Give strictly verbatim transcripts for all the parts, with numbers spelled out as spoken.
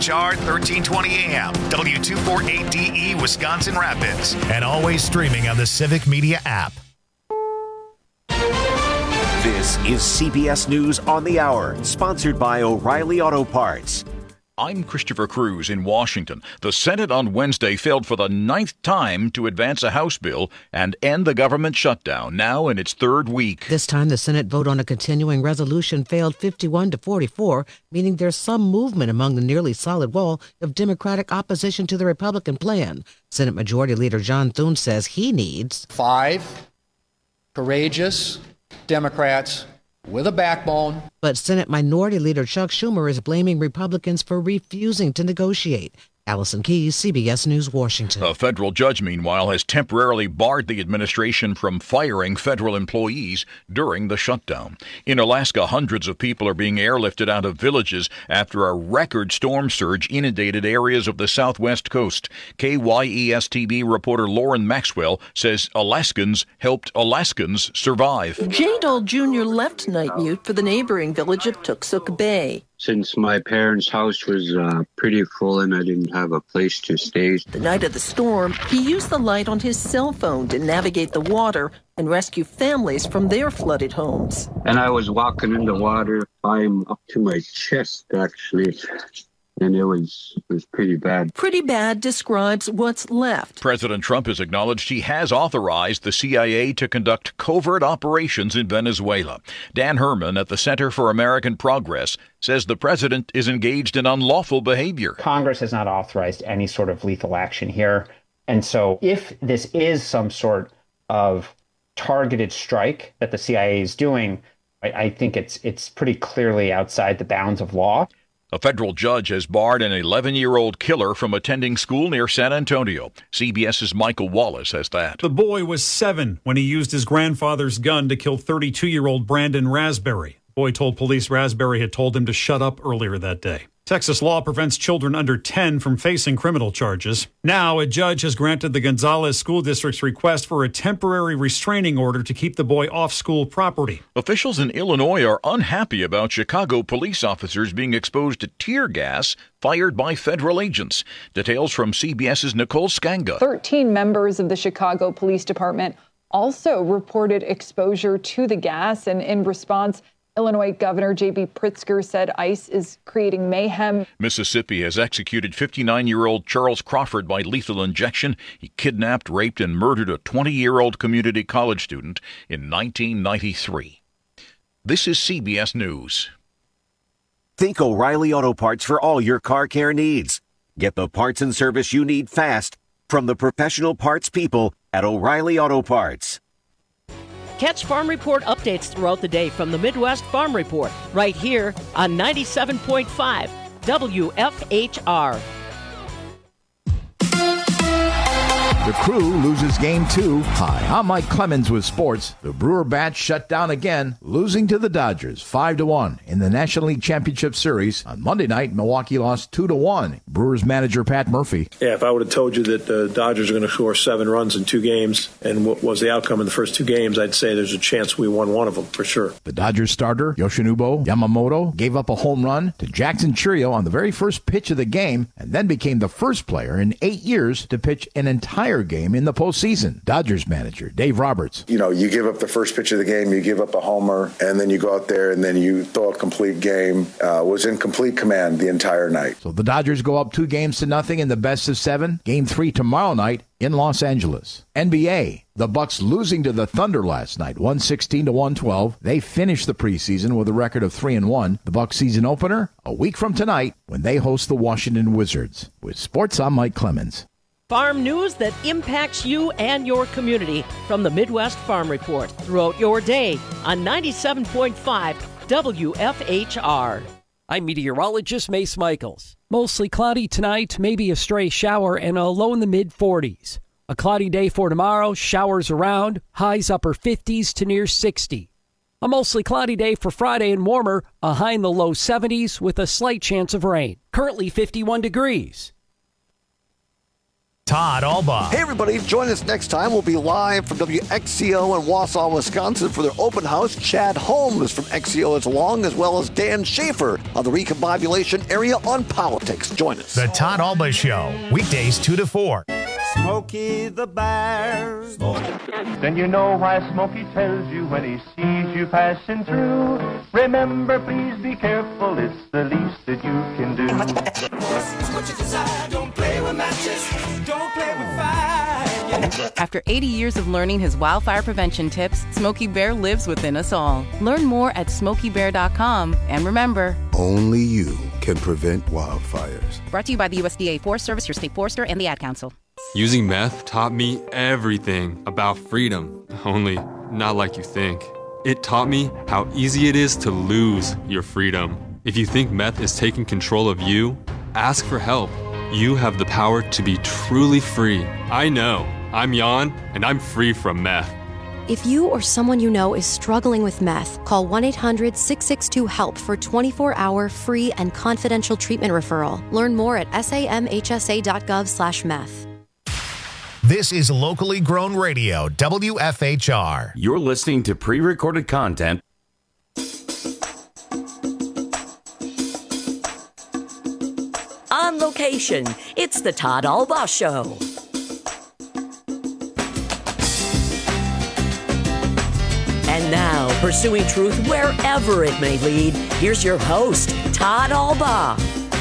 H R thirteen twenty A M, W two forty-eight D E, Wisconsin Rapids, and always streaming on the Civic Media app. This is C B S News on the Hour, sponsored by O'Reilly Auto Parts. I'm Christopher Cruz in Washington. The Senate on Wednesday failed for the ninth time to advance a House bill and end the government shutdown, now in its third week. This time, the Senate vote on a continuing resolution failed fifty-one to forty-four, meaning there's some movement among the nearly solid wall of Democratic opposition to the Republican plan. Senate Majority Leader John Thune says he needs five courageous Democrats with a backbone. But Senate Minority Leader Chuck Schumer is blaming Republicans for refusing to negotiate. Allison Keyes, C B S News, Washington. A federal judge, meanwhile, has temporarily barred the administration from firing federal employees during the shutdown. In Alaska, hundreds of people are being airlifted out of villages after a record storm surge inundated areas of the southwest coast. K Y E S T V reporter Lauren Maxwell says Alaskans helped Alaskans survive. Jay Dahl Junior left Night Mute for the neighboring village of Tooksuk Bay. Since my parents' house was uh, pretty full and I didn't have a place to stay. The night of the storm, he used the light on his cell phone to navigate the water and rescue families from their flooded homes. And I was walking in the water. I'm up to my chest, actually. And it was it was pretty bad. Pretty bad describes what's left. President Trump has acknowledged he has authorized the C I A to conduct covert operations in Venezuela. Dan Herman at the Center for American Progress says the president is engaged in unlawful behavior. Congress has not authorized any sort of lethal action here. And so if this is some sort of targeted strike that the C I A is doing, I, I think it's it's pretty clearly outside the bounds of law. A federal judge has barred an eleven-year-old killer from attending school near San Antonio. CBS's Michael Wallace has that. The boy was seven when he used his grandfather's gun to kill thirty-two-year-old Brandon Raspberry. The boy told police Raspberry had told him to shut up earlier that day. Texas law prevents children under ten from facing criminal charges. Now, a judge has granted the Gonzales School District's request for a temporary restraining order to keep the boy off school property. Officials in Illinois are unhappy about Chicago police officers being exposed to tear gas fired by federal agents. Details from CBS's Nicole Skanga. thirteen members of the Chicago Police Department also reported exposure to the gas, and in response, Illinois Governor J B Pritzker said ICE is creating mayhem. Mississippi has executed fifty-nine-year-old Charles Crawford by lethal injection. He kidnapped, raped, and murdered a twenty-year-old community college student in nineteen ninety-three. This is C B S News. Think O'Reilly Auto Parts for all your car care needs. Get the parts and service you need fast from the professional parts people at O'Reilly Auto Parts. Catch Farm Report updates throughout the day from the Midwest Farm Report, right here on ninety-seven point five W F H R. The Crew loses game two. Hi, I'm Mike Clemens with sports. The Brewer Bats shut down again, losing to the Dodgers five to one in the National League Championship Series. On Monday night, Milwaukee lost two to one. Brewers manager Pat Murphy. Yeah, if I would have told you that the Dodgers are going to score seven runs in two games and what was the outcome in the first two games, I'd say there's a chance we won one of them for sure. The Dodgers starter, Yoshinobu Yamamoto, gave up a home run to Jackson Chourio on the very first pitch of the game and then became the first player in eight years to pitch an entire game in the postseason. Dodgers manager Dave Roberts. You know, you give up the first pitch of the game, you give up a homer, and then you go out there and then you throw a complete game. Uh, was in complete command the entire night. So the Dodgers go up two games to nothing in the best of seven. Game three tomorrow night in Los Angeles. N B A. The Bucks losing to the Thunder last night, one sixteen to one twelve. They finished the preseason with a record of three and one. The Bucks season opener a week from tonight when they host the Washington Wizards. With sports, I'm Mike Clemens. Farm news that impacts you and your community from the Midwest Farm Report throughout your day on ninety-seven point five W F H R. I'm meteorologist Mace Michaels. Mostly cloudy tonight, maybe a stray shower, and a low in the mid forties. A cloudy day for tomorrow, showers around, highs upper fifties to near sixty. A mostly cloudy day for Friday and warmer, a high in the low seventies with a slight chance of rain. Currently fifty-one degrees. Todd Alba. Hey, everybody. Join us next time. We'll be live from W X C O in Wausau, Wisconsin for their open house. Chad Holmes from X C O is along, as well as Dan Schaefer of the Recombobulation Area on Politics. Join us. The Todd Alba Show, weekdays two to four. Smokey the Bear. Then you know why Smokey tells you when he sees you passing through. Remember, please be careful, it's the least that you can do. As much as desire, don't play with matches, don't play with fire. After eighty years of learning his wildfire prevention tips, Smokey Bear lives within us all. Learn more at smokey bear dot com. And remember, only you can prevent wildfires. Brought to you by the U S D A Forest Service, your state forester, and the Ad Council. Using meth taught me everything about freedom, only not like you think. It taught me how easy it is to lose your freedom. If you think meth is taking control of you, ask for help. You have the power to be truly free. I know. I'm Jan, and I'm free from meth. If you or someone you know is struggling with meth, call one eight hundred six six two HELP for twenty-four hour free and confidential treatment referral. Learn more at samhsa dot gov slash meth. This is locally grown radio, W F H R. You're listening to pre-recorded content. On location, it's the Todd Alba Show. And now, pursuing truth wherever it may lead, here's your host, Todd Alba.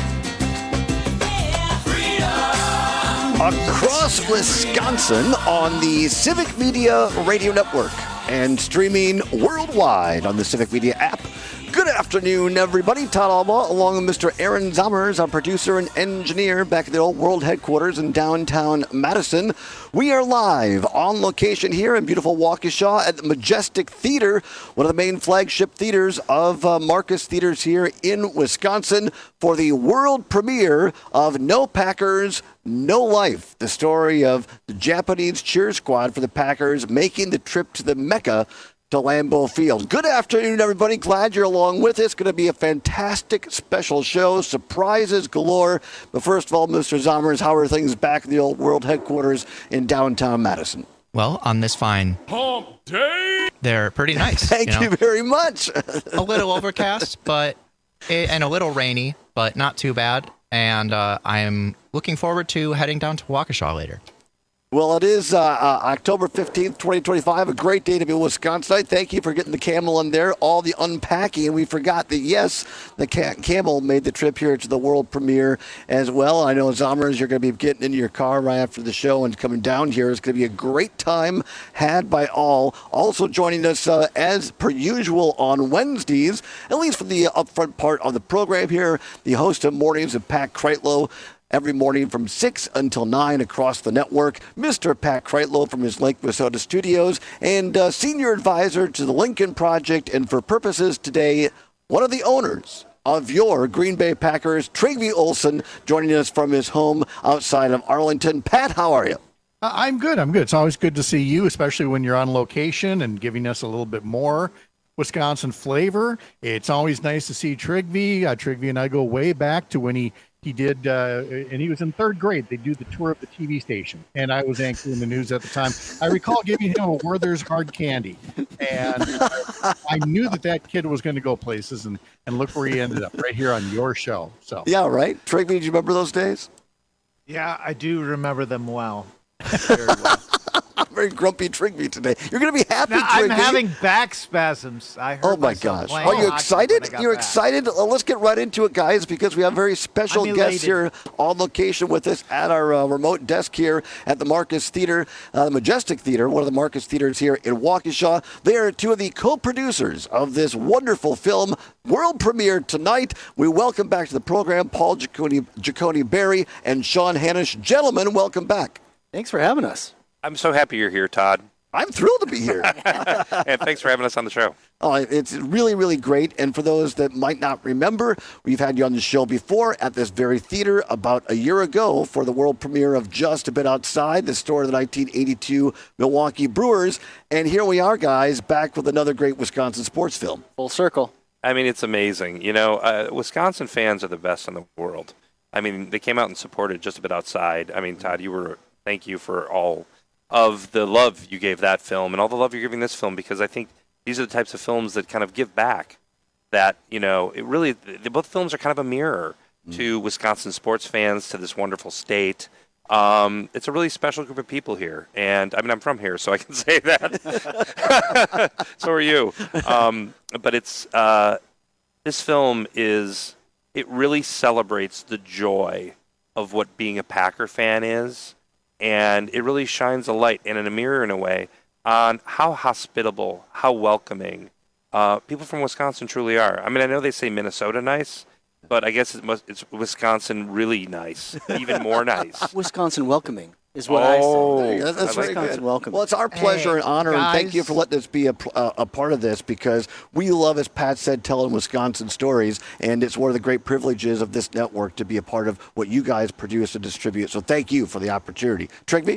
Across Wisconsin on the Civic Media Radio Network and streaming worldwide on the Civic Media app. Good afternoon, everybody. Todd Alba, along with Mister Aaron Zommers, our producer and engineer, back at the old world headquarters in downtown Madison. We are live on location here in beautiful Waukesha at the Majestic Theater, one of the main flagship theaters of uh, Marcus Theaters here in Wisconsin, for the world premiere of No Packers, No Life, the story of the Japanese cheer squad for the Packers making the trip to the Mecca to Lambeau Field. Good afternoon, everybody. Glad you're along with us. Going to be a fantastic special show. Surprises galore. But first of all, Mister Zommers, how are things back at the old world headquarters in downtown Madison? Well, on this fine Hump day. They're pretty nice. Thank you, know? you very much. A little overcast, but it, and a little rainy, but not too bad. And uh, I am looking forward to heading down to Waukesha later. Well, it is uh, uh, October fifteenth, twenty twenty-five, a great day to be in Wisconsin. Thank you for getting the camel in there, all the unpacking. We forgot that, yes, the ca- camel made the trip here to the world premiere as well. I know, Zommers, you're going to be getting into your car right after the show and coming down here. It's going to be a great time had by all. Also joining us, uh, as per usual, on Wednesdays, at least for the upfront part of the program here, the host of Mornings of Pat Kreitlow. Every morning from six until nine across the network, Mister Pat Kreitlow from his Lake Wissota studios and uh, senior advisor to the Lincoln Project, and for purposes today, one of the owners of your Green Bay Packers, Trygve Olsen, joining us from his home outside of Arlington. Pat, how are you? Uh, I'm good. I'm good. It's always good to see you, especially when you're on location and giving us a little bit more Wisconsin flavor. It's always nice to see Trygve. Uh, Trygve and I go way back to when he He did, uh, and he was in third grade. They do the tour of the T V station, and I was anchoring the news at the time. I recall giving him a Werther's hard candy, and I knew that that kid was going to go places, and, and look where he ended up, right here on your show. So yeah, right. Trygve, do you remember those days? Yeah, I do remember them well. Very well. I'm very grumpy Trygve today. You're going to be happy, now, Trygve. I'm having back spasms. I heard oh, my gosh. Are you excited? You're back. excited? Well, let's get right into it, guys, because we have a very special guest here on location with us at our uh, remote desk here at the Marcus Theater, uh, the Majestic Theater, one of the Marcus Theaters here in Waukesha. They are two of the co-producers of this wonderful film, world premiere tonight. We welcome back to the program Paul Giacone, Giacone Berry and Sean Hanisch. Gentlemen, welcome back. Thanks for having us. I'm so happy you're here, Todd. I'm thrilled to be here. And thanks for having us on the show. Oh, it's really, really great. And for those that might not remember, we've had you on the show before at this very theater about a year ago for the world premiere of Just a Bit Outside, the story of the nineteen eighty-two Milwaukee Brewers. And here we are, guys, back with another great Wisconsin sports film. Full circle. I mean, it's amazing. You know, uh, Wisconsin fans are the best in the world. I mean, they came out and supported Just a Bit Outside. I mean, Todd, you were thank you for all of the love you gave that film and all the love you're giving this film, because I think these are the types of films that kind of give back. That, you know, it really, the, both films are kind of a mirror mm. to Wisconsin sports fans, to this wonderful state. Um, it's a really special group of people here, and I mean, I'm from here, so I can say that. So are you. Um, but it's uh, this film is it really celebrates the joy of what being a Packer fan is, and it really shines a light and in a mirror in a way on how hospitable, how welcoming uh, people from Wisconsin truly are. I mean, I know they say Minnesota nice. But I guess it must, it's Wisconsin really nice, even more nice. Wisconsin welcoming is what oh, I say. That's, that's Wisconsin very good. welcoming. Well, it's our pleasure Hey, and honor, guys. and thank you for letting us be a, a, a part of this, because we love, as Pat said, telling Wisconsin stories, and it's one of the great privileges of this network to be a part of what you guys produce and distribute. So thank you for the opportunity. Trigby?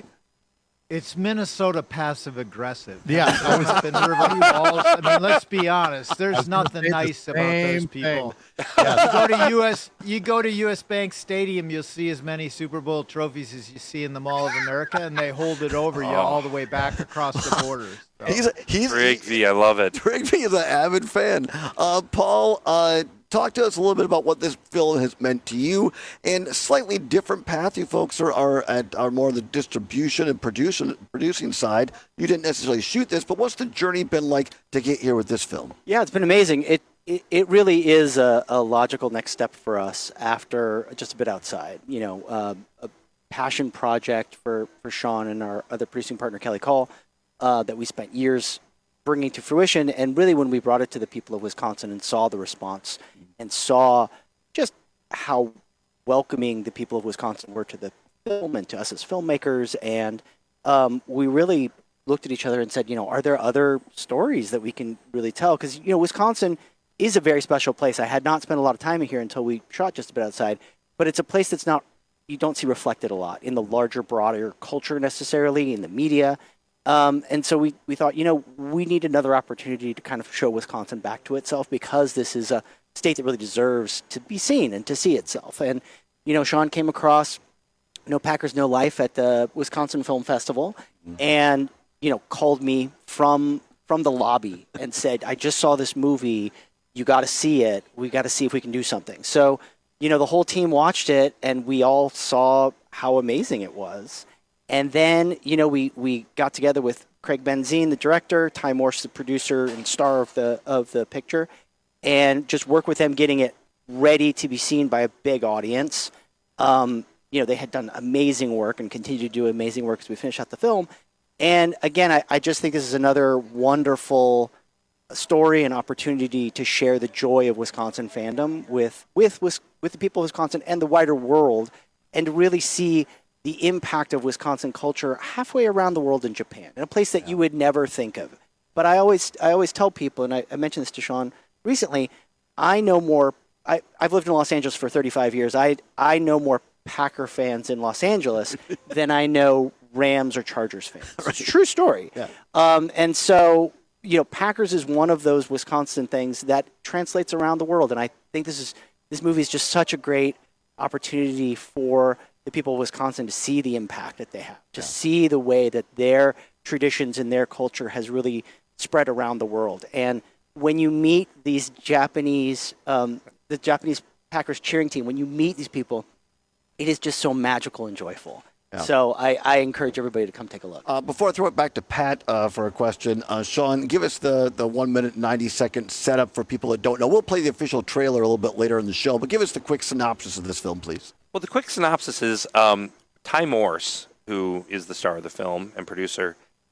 It's Minnesota passive aggressive. Yeah. I was been review balls. I mean, let's be honest. There's nothing nice about those same people. thing. You go to U S You go to U S Bank Stadium, you'll see as many Super Bowl trophies as you see in the Mall of America, and they hold it over you Oh. all the way back across the borders. So. He's, he's, Rigby, I love it. Rigby is an avid fan. Uh, Paul, uh, talk to us a little bit about what this film has meant to you, and a slightly different path. You folks are, are at are more the distribution and producing producing side. You didn't necessarily shoot this, but what's the journey been like to get here with this film? Yeah, it's been amazing. It it, it really is a, a logical next step for us after just a bit outside. You know, uh, a passion project for, for Sean and our other producing partner, Kelly Call, uh, that we spent years bringing to fruition. And really when we brought it to the people of Wisconsin and saw the response and saw just how welcoming the people of Wisconsin were to the film and to us as filmmakers. And um, we really looked at each other and said, you know, are there other stories that we can really tell? Because, you know, Wisconsin is a very special place. I had not spent a lot of time here until we shot just a bit outside, but it's a place that's not, you don't see reflected a lot in the larger, broader culture necessarily, in the media. Um, and so we, we thought, you know, we need another opportunity to kind of show Wisconsin back to itself, because this is a state that really deserves to be seen and to see itself. And, you know, Sean came across No Packers, No Life at the Wisconsin Film Festival and, you know, called me from from the lobby and said, I just saw this movie. You got to see it. We got to see if we can do something. So, you know, the whole team watched it, and we all saw how amazing it was. And then, you know, we, we got together with Craig Benzine, the director, Ty Morse, the producer and star of the of the picture, and just work with them getting it ready to be seen by a big audience. Um, you know, they had done amazing work and continue to do amazing work as we finish out the film. And again, I, I just think this is another wonderful story and opportunity to share the joy of Wisconsin fandom with with with, with the people of Wisconsin and the wider world, and to really see the impact of Wisconsin culture halfway around the world in Japan, in a place that you would never think of. But I always I always tell people, and I, I mentioned this to Sean recently, I know more, I, I've lived in Los Angeles for thirty-five years. I I know more Packer fans in Los Angeles than I know Rams or Chargers fans. Right. It's a true story. Yeah. Um, and so, you know, Packers is one of those Wisconsin things that translates around the world. And I think this is this movie is just such a great opportunity for the people of Wisconsin to see the impact that they have, to yeah. see the way that their traditions and their culture has really spread around the world. And when you meet these Japanese, um, the Japanese Packers cheering team, when you meet these people, it is just so magical and joyful. Yeah. So I, I encourage everybody to come take a look. Uh, before I throw it back to Pat uh, for a question, uh, Sean, give us the, the one minute, ninety second setup for people that don't know. We'll play the official trailer a little bit later in the show, but give us the quick synopsis of this film, please. Well, the quick synopsis is um, Ty Morse, who is the star of the film and producer,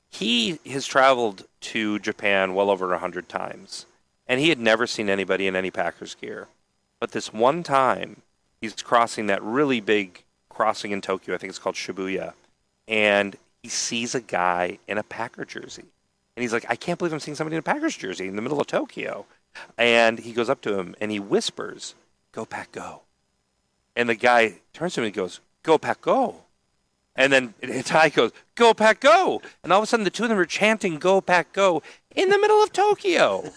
he has traveled to Japan well over one hundred times, and he had never seen anybody in any Packers gear. But this one time, he's crossing that really big crossing in Tokyo, I think it's called Shibuya, and he sees a guy in a Packer jersey. And he's like, I can't believe I'm seeing somebody in a Packers jersey in the middle of Tokyo. And he goes up to him, and he whispers, "Go Pack, go." And the guy turns to him and goes, "Go Pack, go." And then Ty goes, "Go Pack, go." And all of a sudden, the two of them are chanting, "Go Pack, go," in the middle of Tokyo.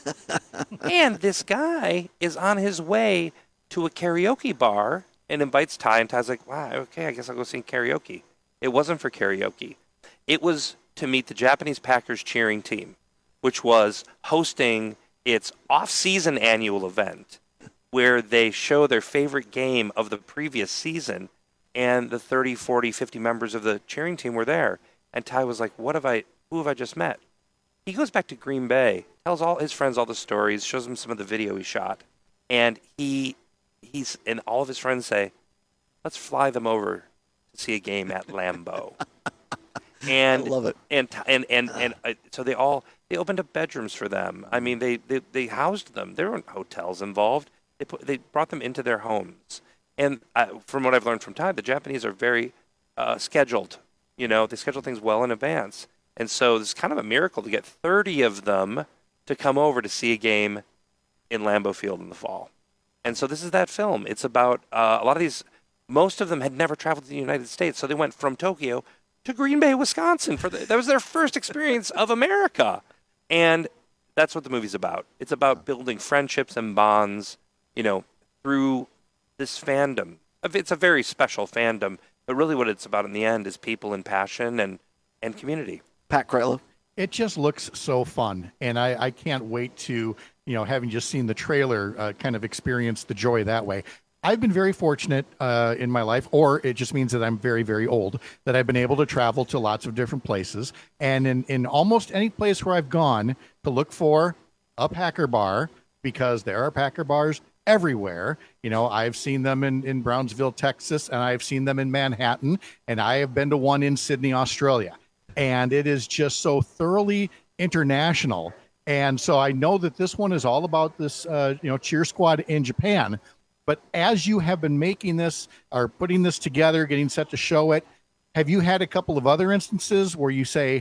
And this guy is on his way to a karaoke bar and invites Ty, and Ty's like, wow, okay, I guess I'll go sing karaoke. It wasn't for karaoke. It was to meet the Japanese Packers cheering team, which was hosting its off-season annual event where they show their favorite game of the previous season, and the thirty, forty, fifty members of the cheering team were there. And Ty was like, what have I, who have I just met? He goes back to Green Bay, tells all his friends all the stories, shows them some of the video he shot, and he, he's, and all of his friends say, let's fly them over to see a game at Lambeau. And I love it. And and and and uh, so they all they opened up bedrooms for them. I mean, they they, they housed them. There weren't hotels involved. They put they brought them into their homes. And uh, from what I've learned from Ty, the Japanese are very uh, scheduled. You know, they schedule things well in advance. And so it's kind of a miracle to get thirty of them to come over to see a game in Lambeau Field in the fall. And so this is that film. It's about uh, a lot of these. Most of them had never traveled to the United States, so they went from Tokyo to Green Bay, Wisconsin. For the, that was their first experience of America. And that's what the movie's about. It's about building friendships and bonds, you know, through this fandom. It's a very special fandom, but really what it's about in the end is people and passion and, and community. Pat Kreitlow. It just looks so fun, and I, I can't wait to, you know, having just seen the trailer, uh, kind of experience the joy that way. I've been very fortunate uh, in my life, or it just means that I'm very, very old, that I've been able to travel to lots of different places. And in, in almost any place where I've gone to look for a Packer bar, because there are Packer bars everywhere. You know, I've seen them in, in Brownsville, Texas, and I've seen them in Manhattan, and I have been to one in Sydney, Australia. And it is just so thoroughly international. And so I know that this one is all about this, uh, you know, cheer squad in Japan. But as you have been making this or putting this together, getting set to show it, have you had a couple of other instances where you say,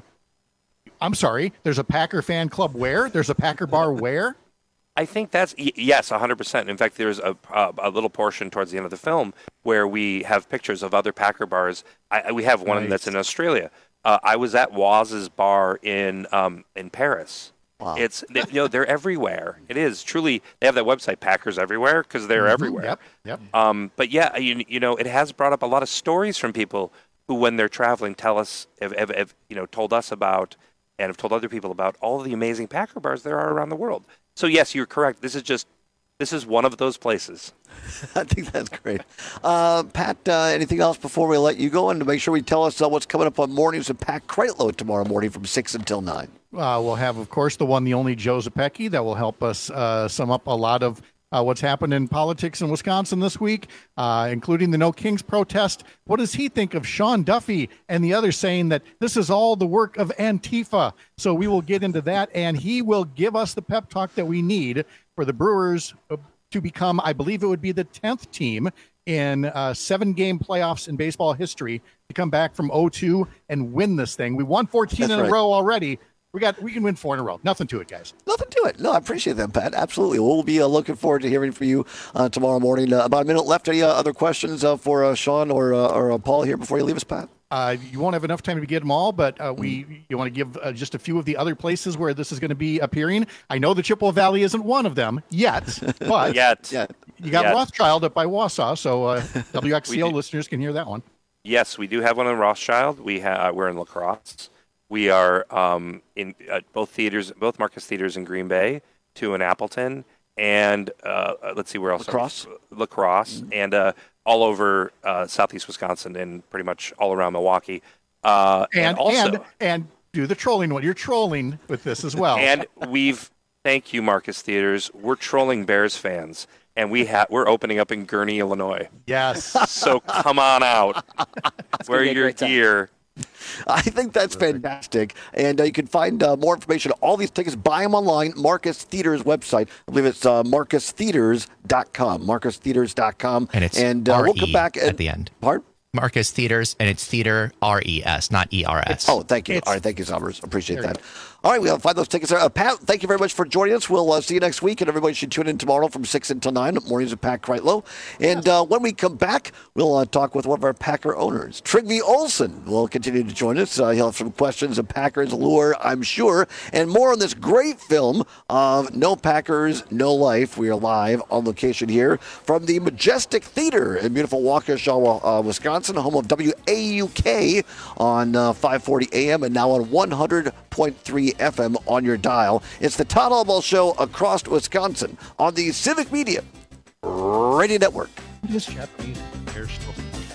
I'm sorry, there's a Packer fan club where? There's a Packer bar where? I think that's, yes, one hundred percent. In fact, there's a, a, a little portion towards the end of the film where we have pictures of other Packer bars. I, we have one Nice. that's in Australia. Uh, I was at Waz's bar in um, in Paris. Wow. It's they, you know they're everywhere. It is truly they have that website Packers Everywhere because they're Mhm. everywhere. Yep, yep. Um, but yeah, you, you know it has brought up a lot of stories from people who, when they're traveling, tell us have, have, have you know told us about and have told other people about all the amazing Packer bars there are around the world. So yes, you're correct. This is just this is one of those places. I think that's great. Uh, Pat, uh, anything else before we let you go? And to make sure we tell us uh, what's coming up on Mornings with Pat Kreitlow tomorrow morning from six until nine. Uh, we'll have, of course, the one, the only Joe Zepecki that will help us uh, sum up a lot of uh, what's happened in politics in Wisconsin this week, uh, including the No Kings protest. What does he think of Sean Duffy and the others saying that this is all the work of Antifa? So we will get into that, and he will give us the pep talk that we need for the Brewers to become, I believe it would be the tenth team in uh, seven-game playoffs in baseball history to come back from oh two and win this thing. We won fourteen That's in right. a row already. We got, we can win four in a row. Nothing to it, guys. Nothing to it. No, I appreciate that, Pat. Absolutely. We'll be uh, looking forward to hearing from you uh, tomorrow morning. Uh, about a minute left. Any uh, other questions uh, for uh, Sean or uh, or uh, Paul here before you leave us, Pat? Uh, you won't have enough time to get them all, but uh, we you want to give uh, just a few of the other places where this is going to be appearing. I know the Chippewa Valley isn't one of them yet, but Yet. you got Yet. Rothschild up by Wausau, so uh, W X C O We do. listeners can hear that one. Yes, we do have one in Rothschild. We ha- we're in La Crosse. We are um, in uh, both theaters, both Marcus theaters in Green Bay, two in Appleton, and uh, let's see where else. La Crosse? La Crosse, and uh, all over uh, southeast Wisconsin and pretty much all around Milwaukee. Uh, And and also, and and do the trolling one. You're trolling with this as well. and we've thank you, Marcus Theaters. We're trolling Bears fans, and we ha- we're opening up in Gurnee, Illinois. Yes. So come on out, wear be a your great time. gear. I think that's fantastic. And uh, you can find uh, more information on all these tickets. Buy them online. Marcus Theaters website. I believe it's uh, marcus theaters dot com. marcus theaters dot com. And it's and, uh, R E we'll come back at the end. Pardon? Marcus Theaters, and it's theater R E S, not E R S. Oh, thank you. All right, thank you, Summers. Appreciate There you that. All right, we'll find those tickets there. Uh, Pat, thank you very much for joining us. We'll uh, see you next week, and everybody should tune in tomorrow from six until nine. Mornings with Pat Kreitlow. And uh, when we come back, we'll uh, talk with one of our Packer owners. Trygve Olsen will continue to join us. Uh, he'll have some questions of Packers lore, I'm sure, and more on this great film of No Packers, No Life. We are live on location here from the Majestic Theater in beautiful Waukesha, uh, Wisconsin, home of W A U K on uh, five forty A M and now on one hundred point three F M on your dial. It's the Todd Albaugh Show across Wisconsin on the Civic Media Radio Network. This Japanese hair still.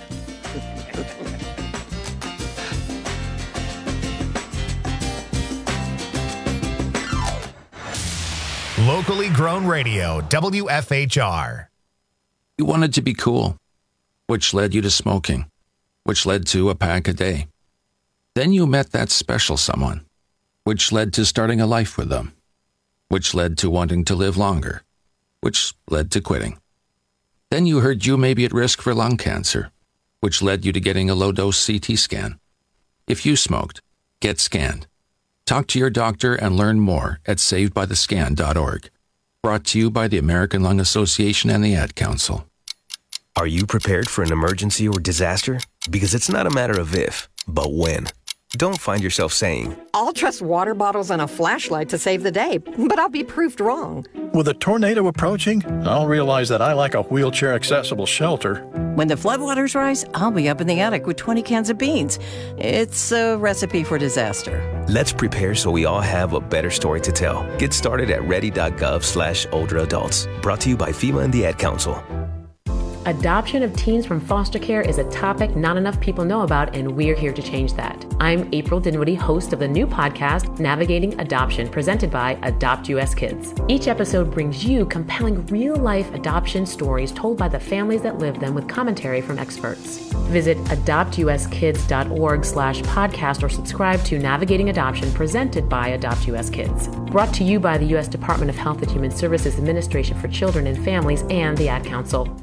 Locally grown radio, W F H R. You wanted to be cool, which led you to smoking, which led to a pack a day. Then you met that special someone, which led to starting a life with them, which led to wanting to live longer, which led to quitting. Then you heard you may be at risk for lung cancer, which led you to getting a low-dose C T scan. If you smoked, get scanned. Talk to your doctor and learn more at saved by the scan dot org. Brought to you by the American Lung Association and the Ad Council. Are you prepared for an emergency or disaster? Because it's not a matter of if, but when. Don't find yourself saying, I'll trust water bottles and a flashlight to save the day, but I'll be proved wrong. With a tornado approaching, I'll realize that I lack a wheelchair-accessible shelter. When the floodwaters rise, I'll be up in the attic with twenty cans of beans. It's a recipe for disaster. Let's prepare so we all have a better story to tell. Get started at ready.gov slash older adults. Brought to you by FEMA and the Ad Council. Adoption of teens from foster care is a topic not enough people know about, and we're here to change that. I'm April Dinwiddie, host of the new podcast, Navigating Adoption, presented by Adopt U S Kids. Each episode brings you compelling real-life adoption stories told by the families that live them with commentary from experts. Visit adopt u s kids dot org slash podcast or subscribe to Navigating Adoption, presented by Adopt U S Kids. Brought to you by the U S Department of Health and Human Services Administration for Children and Families and the Ad Council.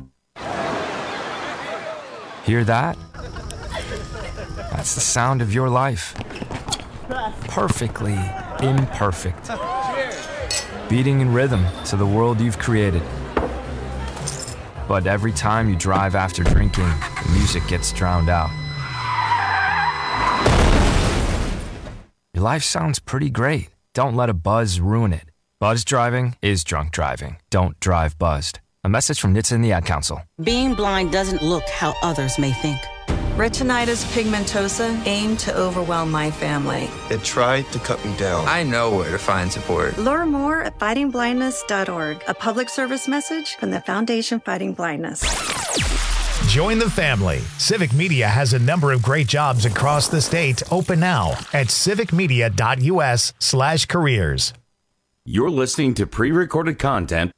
Hear that? That's the sound of your life. Perfectly imperfect. Beating in rhythm to the world you've created. But every time you drive after drinking, the music gets drowned out. Your life sounds pretty great. Don't let a buzz ruin it. Buzz driving is drunk driving. Don't drive buzzed. A message from N H T S A and the Ad Council. Being blind doesn't look how others may think. Retinitis pigmentosa aimed to overwhelm my family. It tried to cut me down. I know where to find support. Learn more at fighting blindness dot org, a public service message from the Foundation Fighting Blindness. Join the family. Civic Media has a number of great jobs across the state open now at civic media dot u s slash careers. You're listening to pre-recorded content.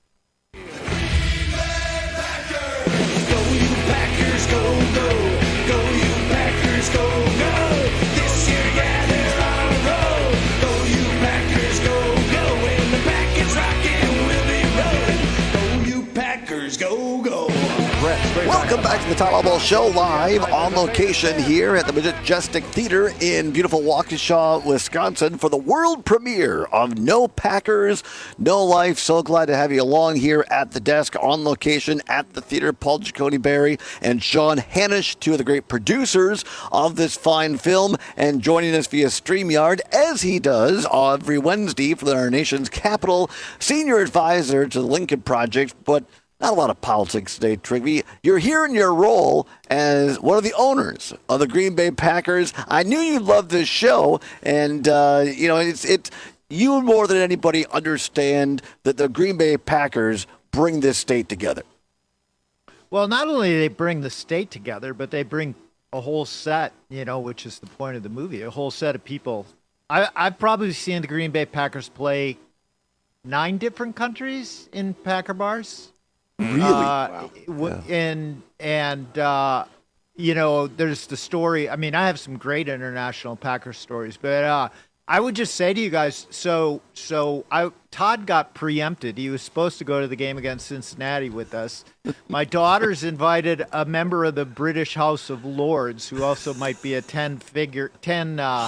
Welcome back to the Todd Albaugh Show, live on location here at the Majestic Theater in beautiful Waukesha, Wisconsin, for the world premiere of No Packers, No Life. So glad to have you along here at the desk on location at the theater. Paul Giacone-Berry and Sean Hanish, two of the great producers of this fine film, and joining us via StreamYard, as he does every Wednesday for our nation's capital, senior advisor to the Lincoln Project, but not a lot of politics today, Trygve. You're here in your role as one of the owners of the Green Bay Packers. I knew you loved this show, and uh, you know it's it's you more than anybody understand that the Green Bay Packers bring this state together. Well, not only do they bring the state together, but they bring a whole set, you know, which is the point of the movie, a whole set of people. I, I've probably seen the Green Bay Packers play nine different countries in Packer bars. Really? Uh, wow. yeah. And, and uh, you know, there's the story. I mean, I have some great international Packer stories, but uh, I would just say to you guys, so so I Todd got preempted. He was supposed to go to the game against Cincinnati with us. My daughter's invited a member of the British House of Lords, who also might be a ten-figure, ten uh,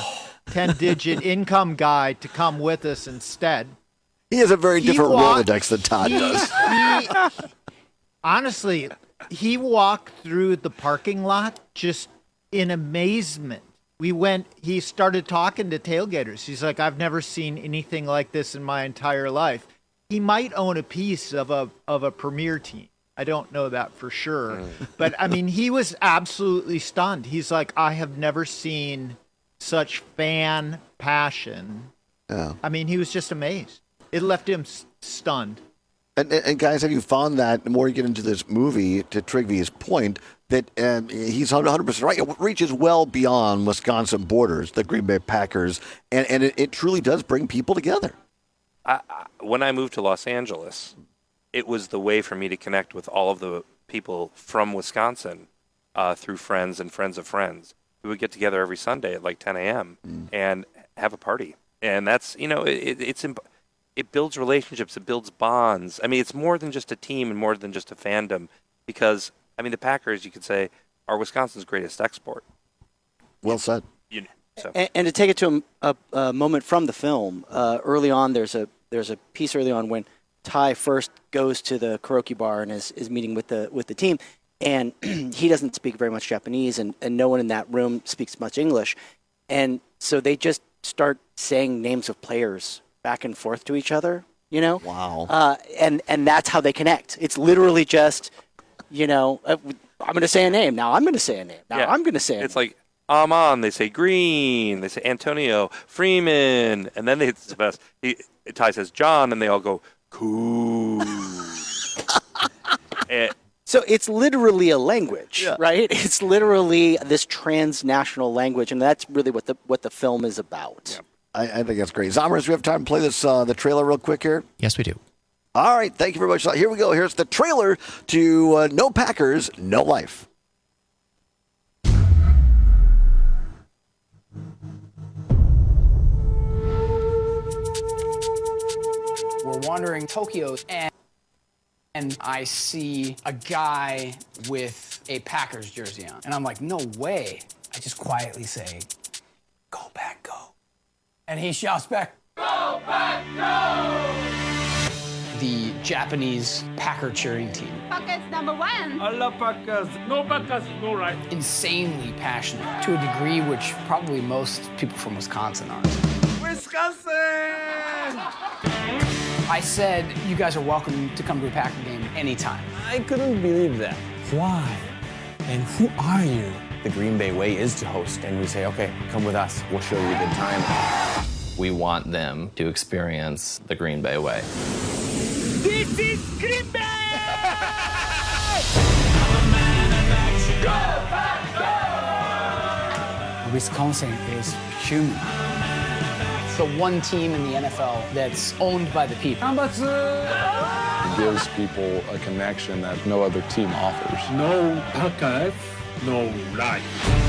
ten-digit income guy to come with us instead. He has a very He different walked- Rolodex than Todd he- does. he- honestly, he walked through the parking lot just in amazement. We went, he started talking to tailgaters. He's like, I've never seen anything like this in my entire life. He might own a piece of a of a premier team. I don't know that for sure. But I mean, he was absolutely stunned. He's like, I have never seen such fan passion. Yeah. I mean, he was just amazed. It left him s- stunned. And, and, and guys, have you found that the more you get into this movie, to Trigvy's point, that um, he's one hundred percent right. It reaches well beyond Wisconsin borders, the Green Bay Packers, and, and it, it truly does bring people together. I, I, when I moved to Los Angeles, it was the way for me to connect with all of the people from Wisconsin uh, through friends and friends of friends. We would get together every Sunday at like ten a.m. Mm. and have a party. And that's, you know, it, it, it's imp- it builds relationships. It builds bonds. I mean, it's more than just a team and more than just a fandom because, I mean, the Packers, you could say, are Wisconsin's greatest export. Well said. You, so. And, and to take it to a, a, a moment from the film, uh, early on, there's a there's a piece early on when Ty first goes to the karaoke bar and is, is meeting with the with the team, and he doesn't speak very much Japanese, and, and no one in that room speaks much English, and so they just start saying names of players back and forth to each other, you know? Wow. Uh, and and that's how they connect. It's literally just, you know, uh, I'm going to say a name now. I'm going to say a name now. Yeah. I'm going to say a It's name. like Amon, they say Green, they say Antonio, Freeman, and then they, it's the best. He, Ty says John, and they all go, cool. and, So it's literally a language, Yeah. right? It's literally this transnational language, and that's really what the what the film is about. I, I think that's great. Zombers, we have time to play this uh, the trailer real quick here? Yes, we do. All right, thank you very much. Here we go. Here's the trailer to uh, No Packers, No Life. We're wandering Tokyo, and, and I see a guy with a Packers jersey on. And I'm like, no way. I just quietly say, go Pack, go. And he shouts back, go Pack, go! The Japanese Packer cheering team. Packers number one. I love Packers. No Packers, no right. Insanely passionate to a degree which probably most people from Wisconsin aren't. Wisconsin! I said, you guys are welcome to come to a Packer game anytime. I couldn't believe that. Why? And who are you? The Green Bay way is to host, and we say, okay, come with us. We'll show you a good time. We want them to experience the Green Bay way. This is Green Bay! Wisconsin is human. The one team in the N F L that's owned by the people. It gives people a connection that no other team offers. No Packers, no life.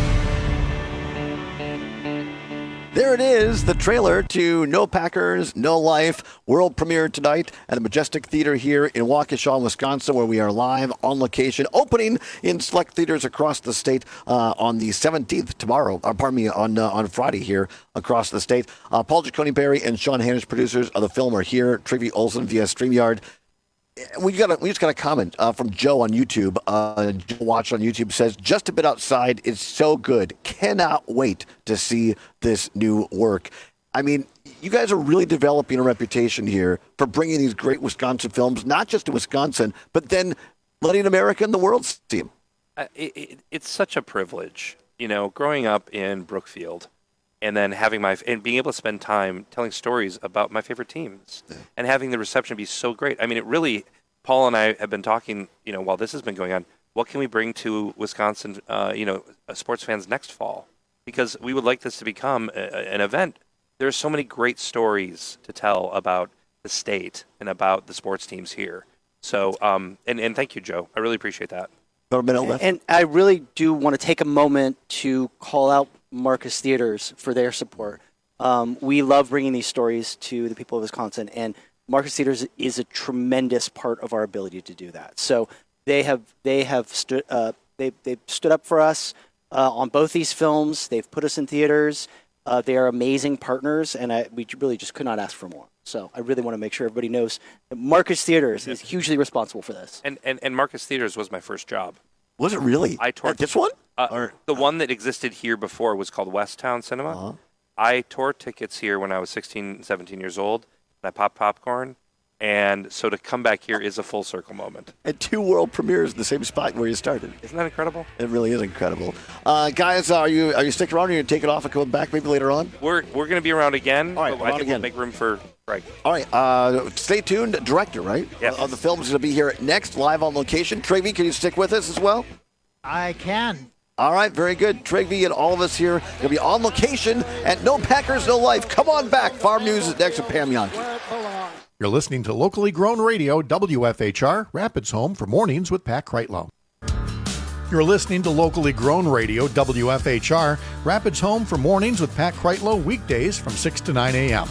There it is, the trailer to No Packers, No Life, world premiere tonight at the Majestic Theater here in Waukesha, Wisconsin, where we are live on location, opening in select theaters across the state uh, on the seventeenth tomorrow, or pardon me, on uh, on Friday here across the state. Uh, Paul Giacone Berry and Sean Hanish, producers of the film, are here. Trivy Olson via StreamYard. We got a, we just got a comment uh, from Joe on YouTube. Uh, Joe Watch on YouTube says, just a bit outside. It's so good. Cannot wait to see this new work. I mean, you guys are really developing a reputation here for bringing these great Wisconsin films, not just to Wisconsin, but then letting America and the world see them. Uh, it, it, it's such a privilege, you know, growing up in Brookfield and then having my, and being able to spend time telling stories about my favorite teams yeah. and having the reception be so great. I mean, it really, Paul and I have been talking, you know, while this has been going on, what can we bring to Wisconsin, uh, you know, sports fans next fall? Because we would like this to become a, an event. There are so many great stories to tell about the state and about the sports teams here. So, um, and, and thank you, Joe. I really appreciate that. And, and I really do want to take a moment to call out Marcus Theaters for their support. Um, we love bringing these stories to the people of Wisconsin, and Marcus Theaters is a tremendous part of our ability to do that. So they have they have stood uh, they they've stood up for us uh, on both these films. They've put us in theaters. Uh, they are amazing partners, and I, we really just could not ask for more. So I really want to make sure everybody knows that Marcus Theaters is hugely responsible for this. And, and and Marcus Theaters was my first job. Was it really? I toured At this one? Uh, Or- the one that existed here before was called West Town Cinema. Uh-huh. I tore tickets here when I was sixteen, seventeen years old. And I popped popcorn. And so to come back here is a full circle moment. And two world premieres in the same spot where you started. Isn't that incredible? It really is incredible. Uh, guys, are you are you sticking around or are you going to take it off and come back maybe later on? We're we're going to be around again. All right, but I around think again. we'll make room for Greg. All right, uh, stay tuned. Director, right? Yes. Uh, the film's going to be here next, live on location. Trigby, can you stick with us as well? I can. All right, very good. Trigby and all of us here going to be on location at No Packers, No Life. Come on back. Farm News is next with Pam Yankee. You're listening to locally grown radio, W F H R, Rapids Home for Mornings with Pat Kreitlow. You're listening to locally grown radio, W F H R, Rapids Home for Mornings with Pat Kreitlow, weekdays from six to nine a.m.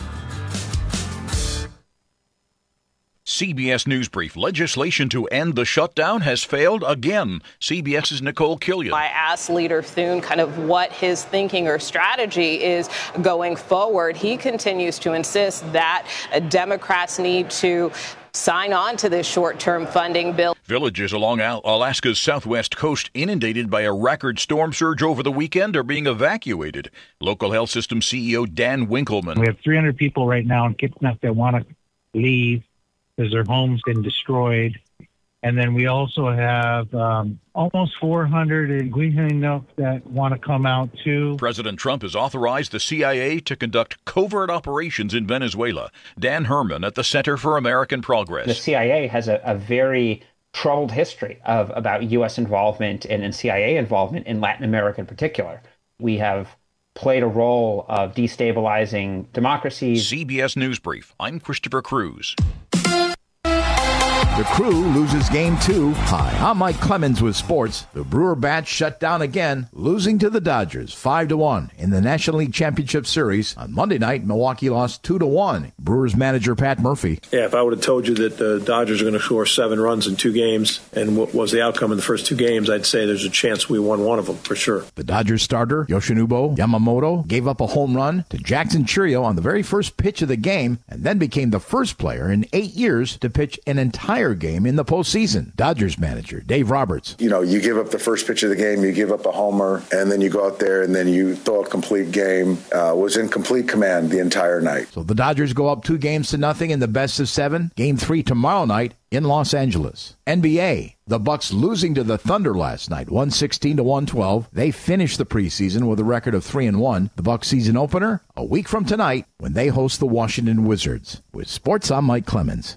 C B S News Brief. Legislation to end the shutdown has failed again. CBS's Nicole Killian. I asked Leader Thune kind of what his thinking or strategy is going forward. He continues to insist that Democrats need to sign on to this short-term funding bill. Villages along Al- Alaska's southwest coast inundated by a record storm surge over the weekend are being evacuated. Local health system C E O Dan Winkleman. We have three hundred people right now in Kitsap that want to leave because their home's been destroyed. And then we also have um, almost four hundred in Guihinuk that want to come out too. President Trump has authorized the C I A to conduct covert operations in Venezuela. Dan Herman at the Center for American Progress. The C I A has a, a very troubled history of about U S involvement and, and C I A involvement in Latin America in particular. We have played a role of destabilizing democracies. C B S News Brief. I'm Christopher Cruz. The Crew loses game two. Hi, I'm Mike Clemens with sports. The Brewer Bats shut down again, losing to the Dodgers five to one in the National League Championship Series. On Monday night, Milwaukee lost two to one. Brewers manager Pat Murphy. Yeah, if I would have told you that the Dodgers are going to score seven runs in two games and what was the outcome in the first two games, I'd say there's a chance we won one of them for sure. The Dodgers starter, Yoshinobu Yamamoto, gave up a home run to Jackson Chourio on the very first pitch of the game and then became the first player in eight years to pitch an entire game in the postseason. Dodgers manager Dave Roberts. You know, you give up the first pitch of the game, you give up a homer, and then you go out there and then you throw a complete game. Uh, was in complete command the entire night. So the Dodgers go up two games to nothing in the best of seven. Game three tomorrow night in Los Angeles. N B A. The Bucks losing to the Thunder last night, one sixteen to one twelve. They finished the preseason with a record of three and one. The Bucks season opener a week from tonight when they host the Washington Wizards. With sports, I'm Mike Clemens.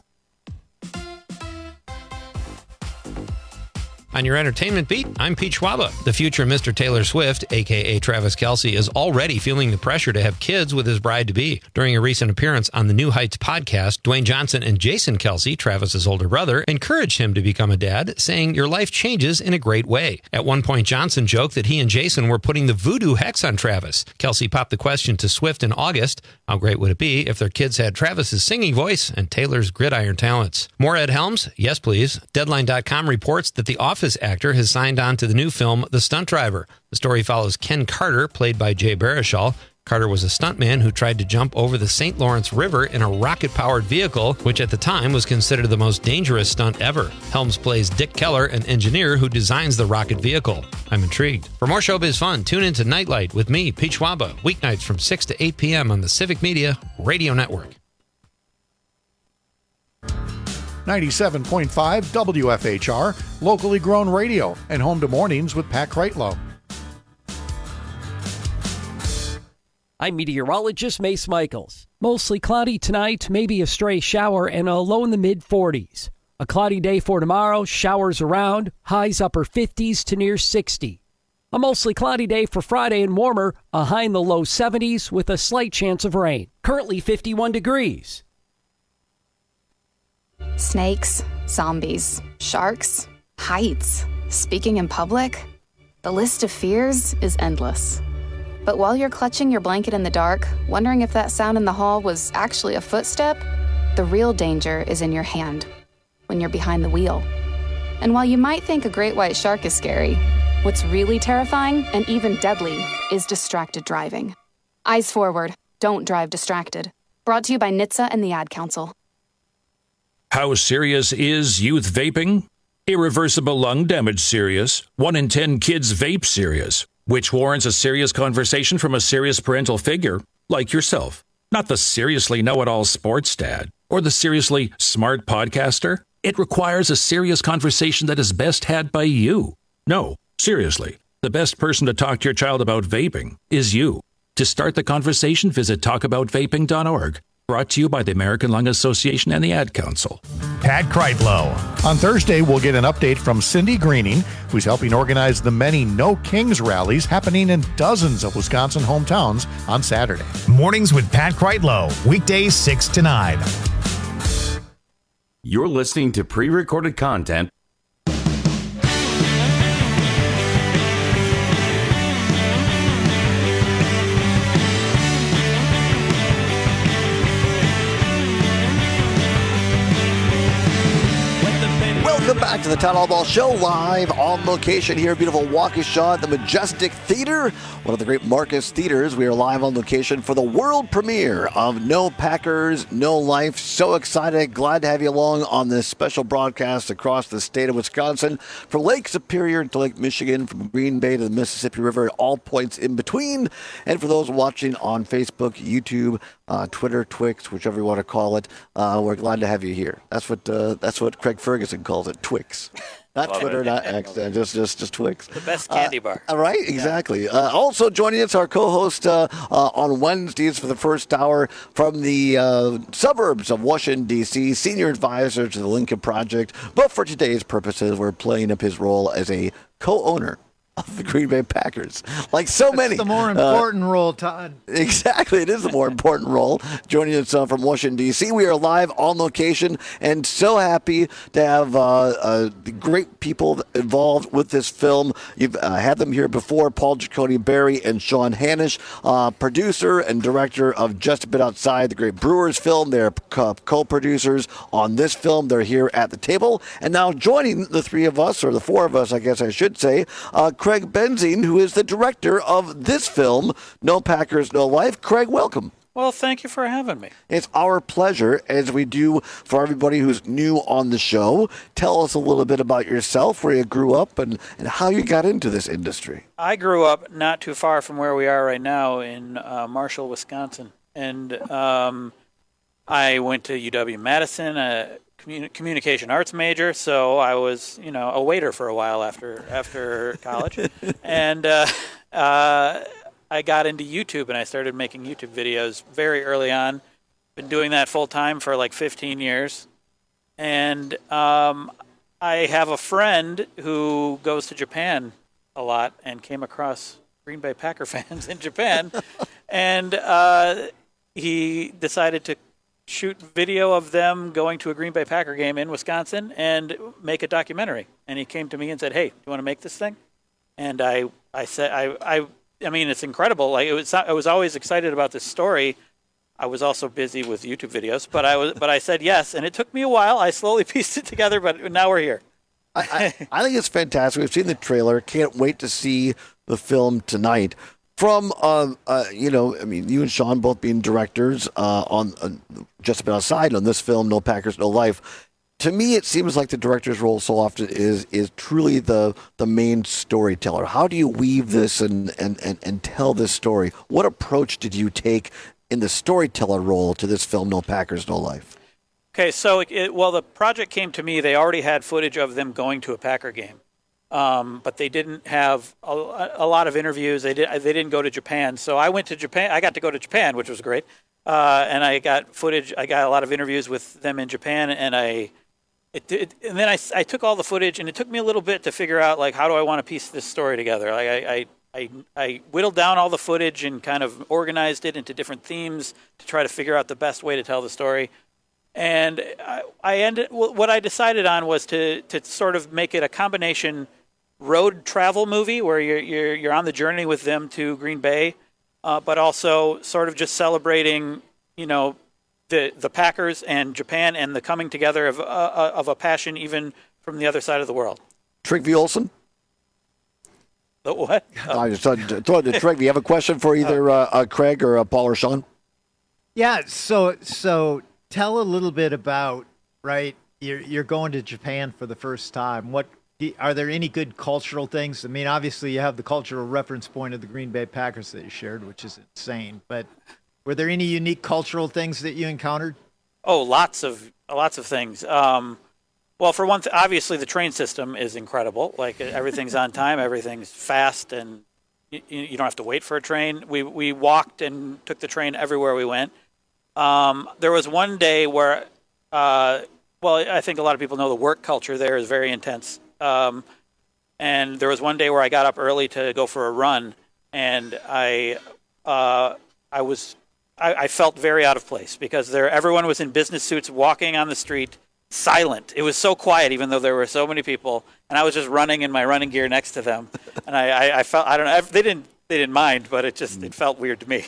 On your entertainment beat, I'm Pete Schwaba. The future Mister Taylor Swift, a k a. Travis Kelce, is already feeling the pressure to have kids with his bride-to-be. During a recent appearance on the New Heights podcast, Dwayne Johnson and Jason Kelce, Travis's older brother, encouraged him to become a dad, saying, "Your life changes in a great way." At one point, Johnson joked that he and Jason were putting the voodoo hex on Travis. Kelce popped the question to Swift in August, how great would it be if their kids had Travis's singing voice and Taylor's gridiron talents? More Ed Helms? Yes, please. Deadline dot com reports that the Office actor has signed on to the new film The Stunt Driver. The story follows Ken Carter, played by Jay Baruchel. Carter was a stuntman who tried to jump over the Saint Lawrence River in a rocket-powered vehicle, which at the time was considered the most dangerous stunt ever. Helms plays Dick Keller, an engineer who designs the rocket vehicle. I'm intrigued. For more showbiz fun, tune in to Nightlight with me, Pete Schwaba, weeknights from six to eight p.m. on the Civic Media Radio Network. ninety-seven point five W F H R, locally grown radio, and home to mornings with Pat Kreitlow. I'm meteorologist Mace Michaels. Mostly cloudy tonight, maybe a stray shower, and a low in the mid forties. A cloudy day for tomorrow, showers around, highs upper fifties to near sixty. A mostly cloudy day for Friday and warmer, a high in the low seventies with a slight chance of rain. Currently fifty-one degrees. Snakes, zombies, sharks, heights, speaking in public. The list of fears is endless. But while you're clutching your blanket in the dark, wondering if that sound in the hall was actually a footstep, the real danger is in your hand, when you're behind the wheel. And while you might think a great white shark is scary, what's really terrifying and even deadly is distracted driving. Eyes forward. Don't drive distracted. Brought to you by N H T S A and the Ad Council. How serious is youth vaping? Irreversible lung damage serious. One in ten kids vape serious, which warrants a serious conversation from a serious parental figure like yourself. Not the seriously know-it-all sports dad or the seriously smart podcaster. It requires a serious conversation that is best had by you. No, seriously, the best person to talk to your child about vaping is you. To start the conversation, visit talk about vaping dot org. Brought to you by the American Lung Association and the Ad Council. Pat Kreitlow. On Thursday, we'll get an update from Cindy Greening, who's helping organize the many No Kings rallies happening in dozens of Wisconsin hometowns on Saturday. Mornings with Pat Kreitlow. Weekdays six to nine. You're listening to pre-recorded content. Welcome back to the Town Hall Ball Show, live on location here at beautiful Waukesha at the Majestic Theater, one of the great Marcus theaters. We are live on location for the world premiere of No Packers, No Life. So excited, glad to have you along on this special broadcast across the state of Wisconsin, from Lake Superior to Lake Michigan, from Green Bay to the Mississippi River, all points in between. And for those watching on Facebook, YouTube, uh, Twitter, Twix, whichever you want to call it, uh, we're glad to have you here. That's what uh, that's what Craig Ferguson calls it. Twix. Not Love Twitter, it. not X, uh, just, just, just Twix. The best candy uh, bar. All right, exactly. Yeah. Uh, also joining us, our co-host uh, uh, on Wednesdays for the first hour from the uh, suburbs of Washington, D C, senior advisor to the Lincoln Project. But for today's purposes, we're playing up his role as a co-owner of the Green Bay Packers. Like so That's many. the more important uh, role, Todd. Exactly. It is the more important role. Joining us uh, from Washington, D C, we are live on location and so happy to have uh, uh, the great people involved with this film. You've uh, had them here before, Paul Giacone Barry and Sean Hanisch, uh, producer and director of Just a Bit Outside, the great Brewers film. They're co-producers on this film. They're here at the table. And now joining the three of us, or the four of us, I guess I should say, uh, Craig Benzing, who is the director of this film, No Packers, No Life. Craig, welcome. Well, thank you for having me. It's our pleasure, as we do for everybody who's new on the show. Tell us a little bit about yourself, where you grew up, and, and how you got into this industry. I grew up not too far from where we are right now in uh, Marshall, Wisconsin. And um, I went to U W-Madison, a communi- communication arts major, so I was, you know, a waiter for a while after after college. and uh, uh, I got into YouTube, and I started making YouTube videos very early on. Been doing that full time for like fifteen years. And um, I have a friend who goes to Japan a lot and came across Green Bay Packer fans in Japan. and uh, he decided to shoot video of them going to a Green Bay Packer game in Wisconsin and make a documentary. And he came to me and said, "Hey, do you want to make this thing?" And I, I said, I, I, I mean, it's incredible. Like it was, I was always excited about this story. I was also busy with YouTube videos, but I was, but I said yes, and it took me a while. I slowly pieced it together, but now we're here. I, I, I think it's fantastic. We've seen the trailer. Can't wait to see the film tonight. From, uh, uh, you know, I mean, you and Sean both being directors uh, on uh, Just a Bit Outside on this film, No Packers, No Life. To me, it seems like the director's role so often is is truly the the main storyteller. How do you weave this and, and, and, and tell this story? What approach did you take in the storyteller role to this film, No Packers, No Life? Okay, so, it, well, the project came to me. They already had footage of them going to a Packer game. Um, but they didn't have a, a lot of interviews. They did. They didn't go to Japan. So I went to Japan. I got to go to Japan, which was great. Uh, and I got footage. I got a lot of interviews with them in Japan. And I, it, it, and then I, I took all the footage, and it took me a little bit to figure out like how do I want to piece this story together. Like I, I, I, I whittled down all the footage and kind of organized it into different themes to try to figure out the best way to tell the story. And I, I ended. What I decided on was to to sort of make it a combination road travel movie where you're you're you're on the journey with them to Green Bay, uh, but also sort of just celebrating, you know, the the Packers and Japan and the coming together of uh, of a passion even from the other side of the world. Trygve Olsen. The what? I just thought, thought to Craig, do you have a question for either uh, uh, Craig or uh, Paul or Sean? Yeah. So so tell a little bit about right. You're you're going to Japan for the first time. What are there any good cultural things? I mean, obviously you have the cultural reference point of the Green Bay Packers that you shared, which is insane. But were there any unique cultural things that you encountered? Oh, lots of lots of things. Um, well, for one, th- obviously the train system is incredible. Like everything's on time, everything's fast, and you, you don't have to wait for a train. We we walked and took the train everywhere we went. Um, there was one day where, uh, well, I think a lot of people know the work culture there is very intense. Um, and there was one day where I got up early to go for a run, and I uh, I was I, I felt very out of place because there everyone was in business suits walking on the street. Silent. It was so quiet, even though there were so many people, and I was just running in my running gear next to them, and I, I, I felt I don't know they didn't they didn't mind, but it just it felt weird to me.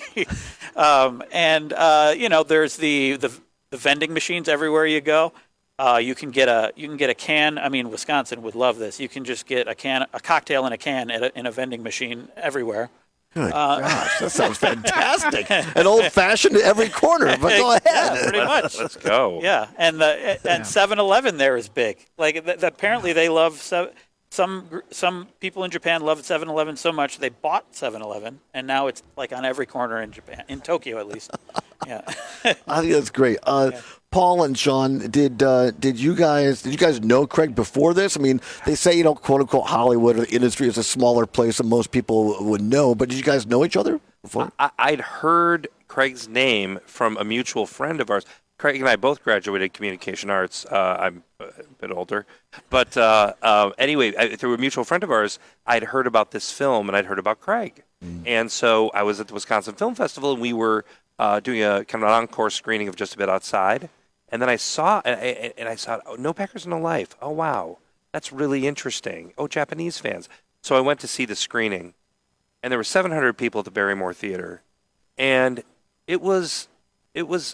um, and uh, you know, there's the, the the vending machines everywhere you go. Uh, you can get a you can get a can. I mean, Wisconsin would love this. You can just get a can, a cocktail in a can at a, in a vending machine everywhere. Good Uh, gosh, that sounds fantastic. An old-fashioned at every corner, but go ahead. Yeah, pretty much. Let's go. Yeah, and the and seven eleven there is big. Like th- apparently they love se- some gr- some people in Japan love seven eleven so much they bought seven eleven, and now it's like on every corner in Japan, in Tokyo at least. Yeah. I think that's great. Uh, Paul and Sean, did uh, did you guys did you guys know Craig before this? I mean, they say, you know, quote unquote Hollywood or the industry is a smaller place than most people would know, but did you guys know each other before? I, I'd heard Craig's name from a mutual friend of ours. Craig and I both graduated communication arts. Uh, I'm a bit older, but uh, uh, anyway, I, through a mutual friend of ours, I'd heard about this film and I'd heard about Craig, mm. and so I was at the Wisconsin Film Festival and we were uh, doing a kind of an encore screening of Just a Bit Outside. And then I saw, and I, and I saw, oh, No Packers, No Life. Oh, wow. That's really interesting. Oh, Japanese fans. So I went to see the screening, and there were seven hundred people at the Barrymore Theater. And it was, it was,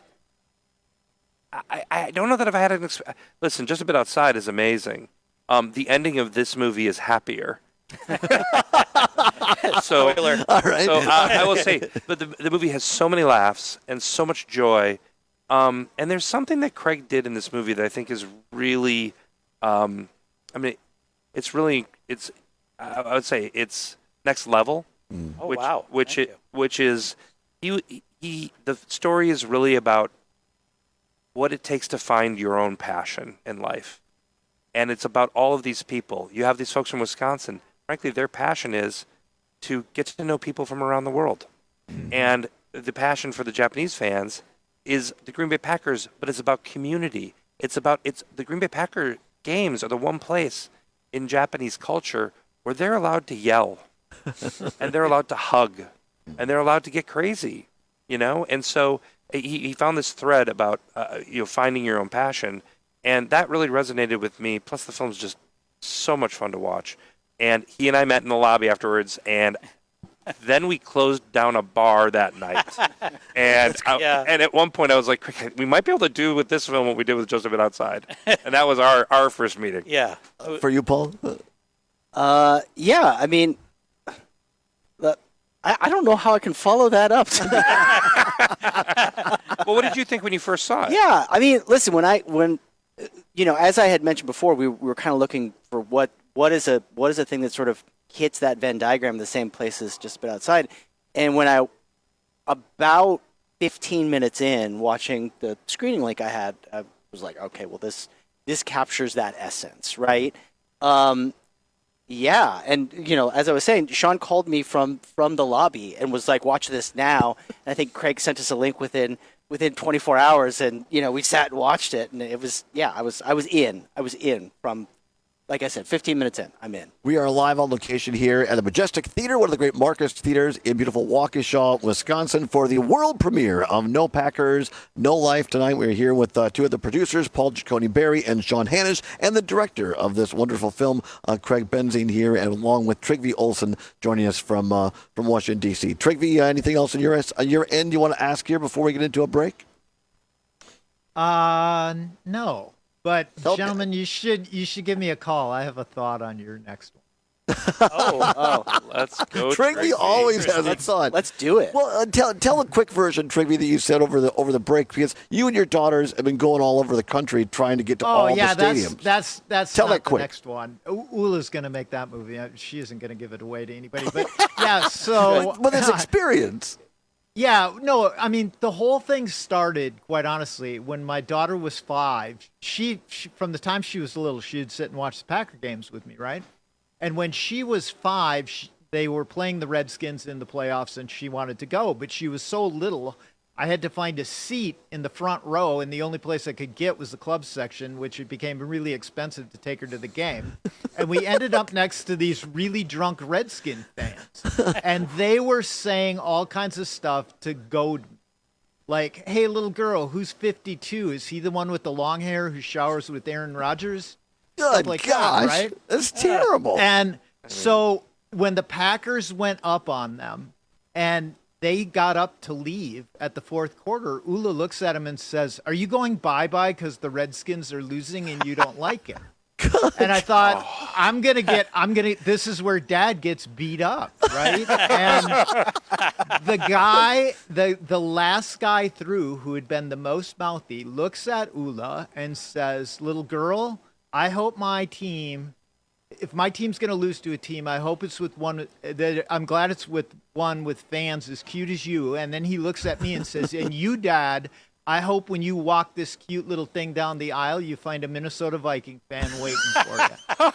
I, I don't know that if I had an, exp- listen, Just a Bit Outside is amazing. Um, the ending of this movie is happier. so, All right. so uh, I will say, but the, the movie has so many laughs and so much joy. Um, and there's something that Craig did in this movie that I think is really, um, I mean, it's really, it's, I I would say it's next level. Mm. Oh, which, wow. Which Thank it, which is, he, he, the story is really about what it takes to find your own passion in life. And it's about all of these people. You have these folks from Wisconsin. Frankly, their passion is to get to know people from around the world. Mm. And the passion for the Japanese fans is the Green Bay Packers, but it's about community. It's about, it's the Green Bay Packer games are the one place in Japanese culture where they're allowed to yell and they're allowed to hug and they're allowed to get crazy, you know? And so he, he found this thread about, uh, you know, finding your own passion. And that really resonated with me. Plus the film's just so much fun to watch. And he and I met in the lobby afterwards, and then we closed down a bar that night, and I, Yeah. and at one point I was like, we might be able to do with this film what we did with Just a Bit Outside, and that was our, our first meeting. Yeah. Uh, for you, Paul? Uh, yeah, I mean, the, I, I don't know how I can follow that up. Well, what did you think when you first saw it? Yeah, I mean, listen, when I when uh, you know, as I had mentioned before, we, we were kind of looking for what what is a what is a thing that sort of hits that Venn diagram the same place as Just a Bit Outside. And when I about fifteen minutes in watching the screening link I had, I was like, okay, well this this captures that essence, right? Um, yeah, and you know, as I was saying, Sean called me from from the lobby and was like, watch this now. And I think Craig sent us a link within within twenty-four hours, and you know, we sat and watched it, and it was yeah, I was I was in, I was in from, like I said, fifteen minutes in, I'm in. We are live on location here at the Majestic Theater, one of the great Marcus theaters in beautiful Waukesha, Wisconsin, for the world premiere of No Packers, No Life. Tonight we're here with uh, two of the producers, Paul Giacone Berry and Sean Hannish, and the director of this wonderful film, uh, Craig Benzine here, and along with Trygve Olsen joining us from uh, from Washington, D C Trygve, uh, anything else on your, on your end you want to ask here before we get into a break? Uh, no. But Okay. gentlemen, you should you should give me a call. I have a thought on your next one. oh, oh, let's go. Trigby always has a thought. Let's do it. Let's go. Trigby always has a Let's- thought. let's do it. Well, uh, tell tell a quick version, Trigby, that you said over the over the break, because you and your daughters have been going all over the country trying to get to Oh all yeah, the that's stadiums. that's that's Tell not that the quick. next one. U- Ula's going to make that movie. Uh, She isn't going to give it away to anybody. But yeah, so But- but there's experience. Yeah, no, I mean the whole thing started, quite honestly, when my daughter was five. She, she from the time she was little, she'd sit and watch the Packer games with me, right? And when she was five, she, they were playing the Redskins in the playoffs, and she wanted to go, but she was so little, I had to find a seat in the front row, and the only place I could get was the club section, which it became really expensive to take her to the game. And we ended up next to these really drunk Redskin fans, and they were saying all kinds of stuff to goad me. Like, hey, little girl, who's fifty-two? Is he the one with the long hair who showers with Aaron Rodgers? Good Stuff like gosh, that, right? that's terrible. And so when the Packers went up on them and they got up to leave at the fourth quarter, Ula looks at him and says, "Are you going bye-bye because the Redskins are losing and you don't like it?" And I thought, oh. I'm going to get, I'm going to, this is where dad gets beat up, right? And the guy, the, the last guy through who had been the most mouthy looks at Ula and says, "Little girl, I hope my team, if my team's going to lose to a team, I hope it's with one, that I'm glad it's with one with fans as cute as you." And then he looks at me and says, "And you, Dad, I hope when you walk this cute little thing down the aisle, you find a Minnesota Viking fan waiting for you."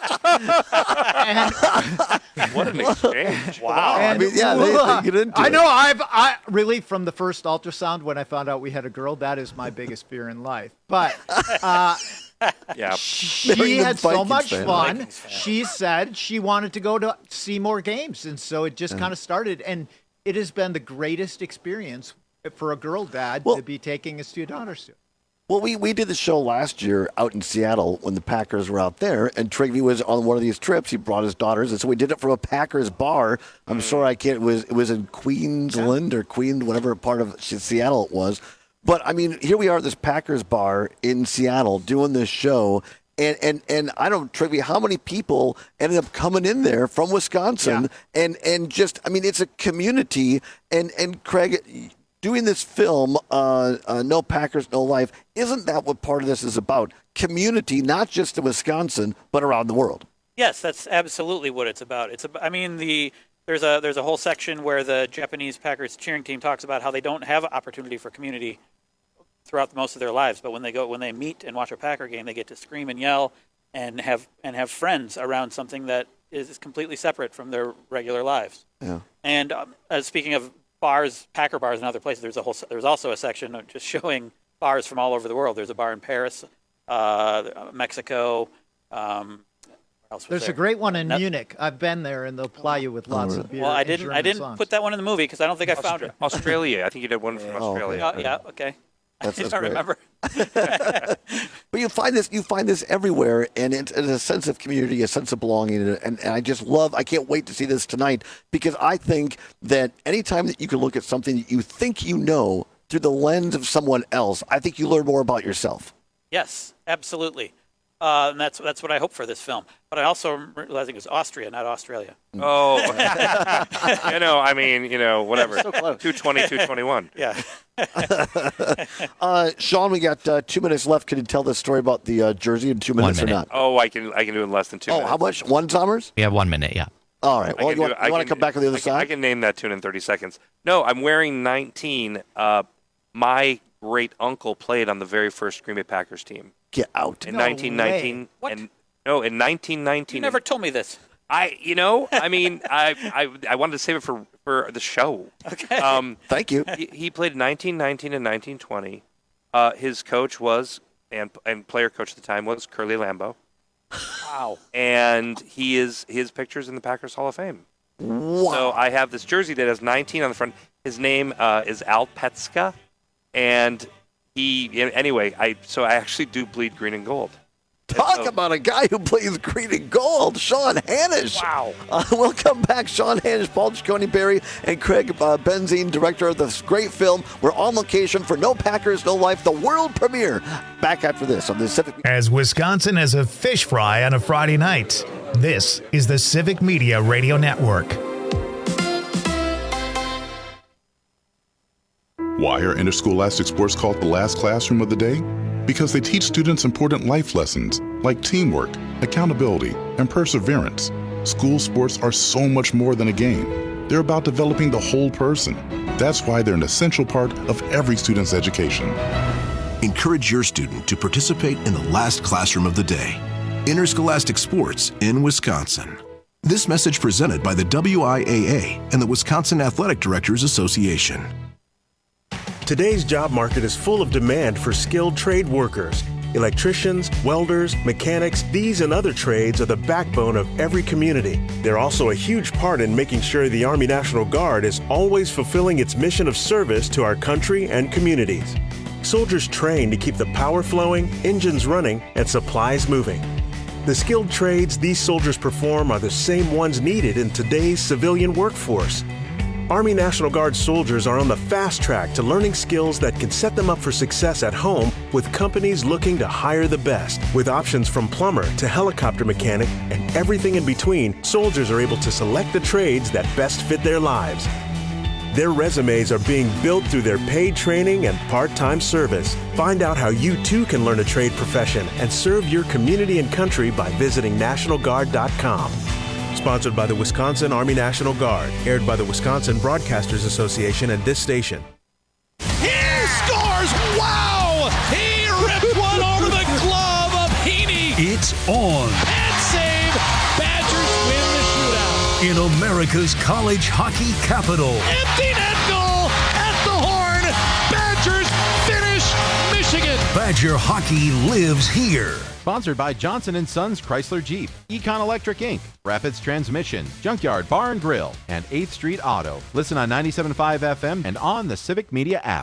And, what an exchange! Wow. And I mean, yeah, they, Ula, they get into I it. know. I've I really from the first ultrasound when I found out we had a girl. That is my biggest fear in life. But uh, Yeah. she had so Vikings much fan. fun. Vikings fan. She said she wanted to go to see more games, and so it just Yeah. kind of started. And it has been the greatest experience for a girl dad Well- to be taking his two daughters to. Well, we, we did the show last year out in Seattle when the Packers were out there, and Trigby was on one of these trips. He brought his daughters, and so we did it from a Packers bar. I'm sorry I can't. It was it was in Queensland or Queen, whatever part of Seattle it was. But I mean, here we are at this Packers bar in Seattle doing this show, and and and I don't Trigby how many people ended up coming in there from Wisconsin, Yeah. and and just I mean, it's a community, and and Craig. Doing this film, uh, uh, No Packers, No Life, isn't that what part of this is about? Community, not just in Wisconsin, but around the world. Yes, that's absolutely what it's about. It's about, I mean, the there's a there's a whole section where the Japanese Packers cheering team talks about how they don't have opportunity for community throughout most of their lives, but when they go when they meet and watch a Packer game, they get to scream and yell and have and have friends around something that is completely separate from their regular lives. Yeah. And um, uh, speaking of bars, Packer bars and other places, there's a whole there's also a section of just showing bars from all over the world. There's a bar in Paris, uh, Mexico. Um, what else was There's there? a great one in Noth- Munich. I've been there, and they'll ply you with lots of beer. Well, I and didn't. I German didn't songs. put that one in the movie because I don't think I found it. Australia. I think you did one from Oh, Australia. Uh, yeah. Okay. That's- I that's don't great. remember. But you find this, you find this everywhere, and it's, it's a sense of community, a sense of belonging, and, and I just love. I can't wait to see this tonight because I think that anytime that you can look at something that you think you know through the lens of someone else, I think you learn more about yourself. Yes, absolutely. Uh, and that's that's what I hope for this film. But I also am realizing it's Austria, not Australia. Oh, you know, I mean, you know, whatever. So close. two twenty, two twenty-one. Yeah. uh, Sean, we got uh, two minutes left. Can you tell the story about the uh, jersey in two minutes minute. or not? Oh, I can I can do it in less than two oh, minutes. how much? One Summers? We have one minute, yeah. All right. I Well, can you want, do it. I you want can- to come back on the other I can, side? I can name that tune in thirty seconds. No, I'm wearing nineteen. Uh, my great uncle played on the very first Green Bay Packers team. Get out. In No nineteen nineteen. way. What? And, no, in nineteen nineteen. You never told me this. I, you know, I mean, I, I, I wanted to save it for, for the show. Okay. Um, Thank you. he, he played nineteen nineteen and nineteen twenty. Uh, his coach was, and and player coach at the time was Curly Lambeau. Wow. And he is his picture's in the Packers Hall of Fame. Wow. So I have this jersey that has nineteen on the front. His name uh, is Al Petska, and he anyway. I so I actually do bleed green and gold. Talk so- about a guy who plays green and gold, Sean Hanish. Wow. Uh, we'll come back. Sean Hanish, Paul Ciccone Berry, and Craig uh, Benzine, director of this great film. We're on location for No Packers, No Life, the world premiere. Back after this on the Pacific. As Wisconsin has a fish fry on a Friday night. This is the Civic Media Radio Network. Why are interscholastic sports called the last classroom of the day? Because they teach students important life lessons like teamwork, accountability, and perseverance. School sports are so much more than a game. They're about developing the whole person. That's why they're an essential part of every student's education. Encourage your student to participate in the last classroom of the day. Interscholastic sports in Wisconsin. This message presented by the W I A A and the Wisconsin Athletic Directors Association. Today's job market is full of demand for skilled trade workers. Electricians, welders, mechanics, these and other trades are the backbone of every community. They're also a huge part in making sure the Army National Guard is always fulfilling its mission of service to our country and communities. Soldiers train to keep the power flowing, engines running, and supplies moving. The skilled trades these soldiers perform are the same ones needed in today's civilian workforce. Army National Guard soldiers are on the fast track to learning skills that can set them up for success at home with companies looking to hire the best. With options from plumber to helicopter mechanic and everything in between, soldiers are able to select the trades that best fit their lives. Their resumes are being built through their paid training and part-time service. Find out how you too can learn a trade profession and serve your community and country by visiting national guard dot com. Sponsored by the Wisconsin Army National Guard. Aired by the Wisconsin Broadcasters Association and this station. He scores! Wow! He ripped one over the glove of Heaney. It's on. And save. Badgers win the shootout. In America's college hockey capital. Empty net goal at the horn. Badgers finish Michigan. Badger hockey lives here. Sponsored by Johnson and Sons Chrysler Jeep, Econ Electric Incorporated, Rapids Transmission, Junkyard Bar and Grill, and eighth Street Auto. Listen on ninety-seven point five F M and on the Civic Media app.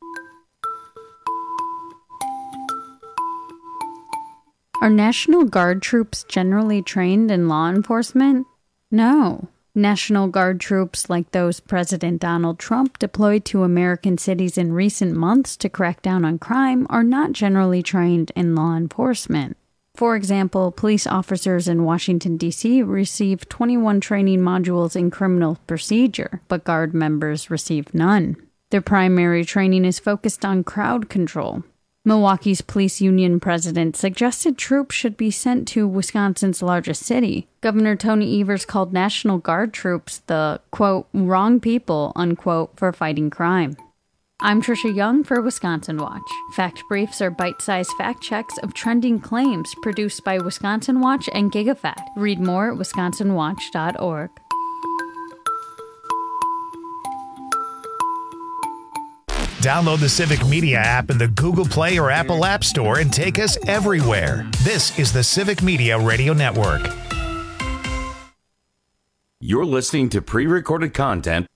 Are National Guard troops generally trained in law enforcement? No. National Guard troops like those President Donald Trump deployed to American cities in recent months to crack down on crime are not generally trained in law enforcement. For example, police officers in Washington, D C receive twenty-one training modules in criminal procedure, but Guard members receive none. Their primary training is focused on crowd control. Milwaukee's police union president suggested troops should be sent to Wisconsin's largest city. Governor Tony Evers called National Guard troops the, quote, wrong people, unquote, for fighting crime. I'm Trisha Young for Wisconsin Watch. Fact briefs are bite-sized fact checks of trending claims produced by Wisconsin Watch and GigaFact. Read more at wisconsin watch dot org. Download the Civic Media app in the Google Play or Apple App Store and take us everywhere. This is the Civic Media Radio Network. You're listening to pre-recorded content.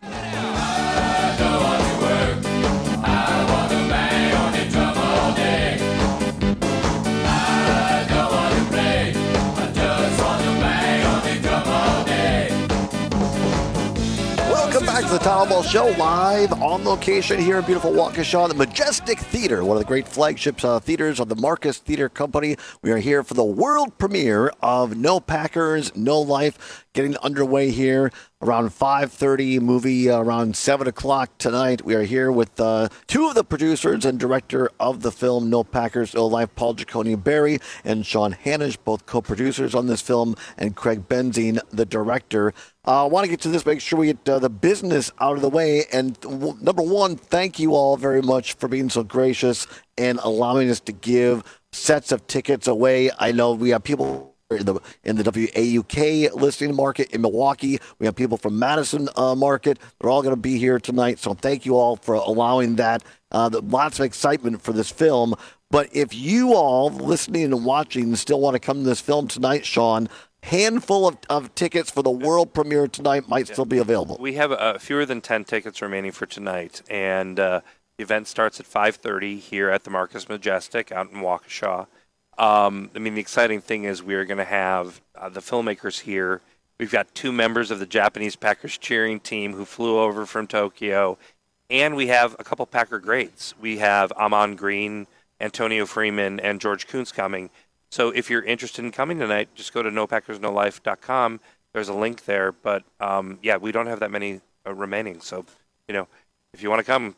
Back to the Town Hall Show, live on location here in beautiful Waukesha, the Majestic Theater, one of the great flagship uh, theaters of the Marcus Theater Company. We are here for the world premiere of No Packers, No Life, getting underway here around five thirty, movie uh, around seven o'clock tonight. We are here with uh, two of the producers and director of the film No Packers, No Life, Paul Giacone Barry and Sean Hanish, both co-producers on this film, and Craig Benzine, the director. I uh, want to get to this, make sure we get uh, the business out of the way. And w- number one, thank you all very much for being so gracious and allowing us to give sets of tickets away. I know we have people in the in the W A U K listening market in Milwaukee. We have people from Madison uh, market. They're all going to be here tonight. So thank you all for allowing that. Uh, the, lots of excitement for this film. But if you all listening and watching still want to come to this film tonight, Sean, handful of, of tickets for the world premiere tonight might yeah. still be available. We have uh, fewer than ten tickets remaining for tonight, and uh, the event starts at five thirty here at the Marcus Majestic out in Waukesha. Um, I mean, the exciting thing is we are going to have uh, the filmmakers here. We've got two members of the Japanese Packers cheering team who flew over from Tokyo, and we have a couple Packer greats. We have Amon Green, Antonio Freeman, and George Kuntz coming. So if you're interested in coming tonight, just go to no packers no life dot com. There's a link there. But, um, yeah, we don't have that many uh, remaining. So, you know, if you want to come,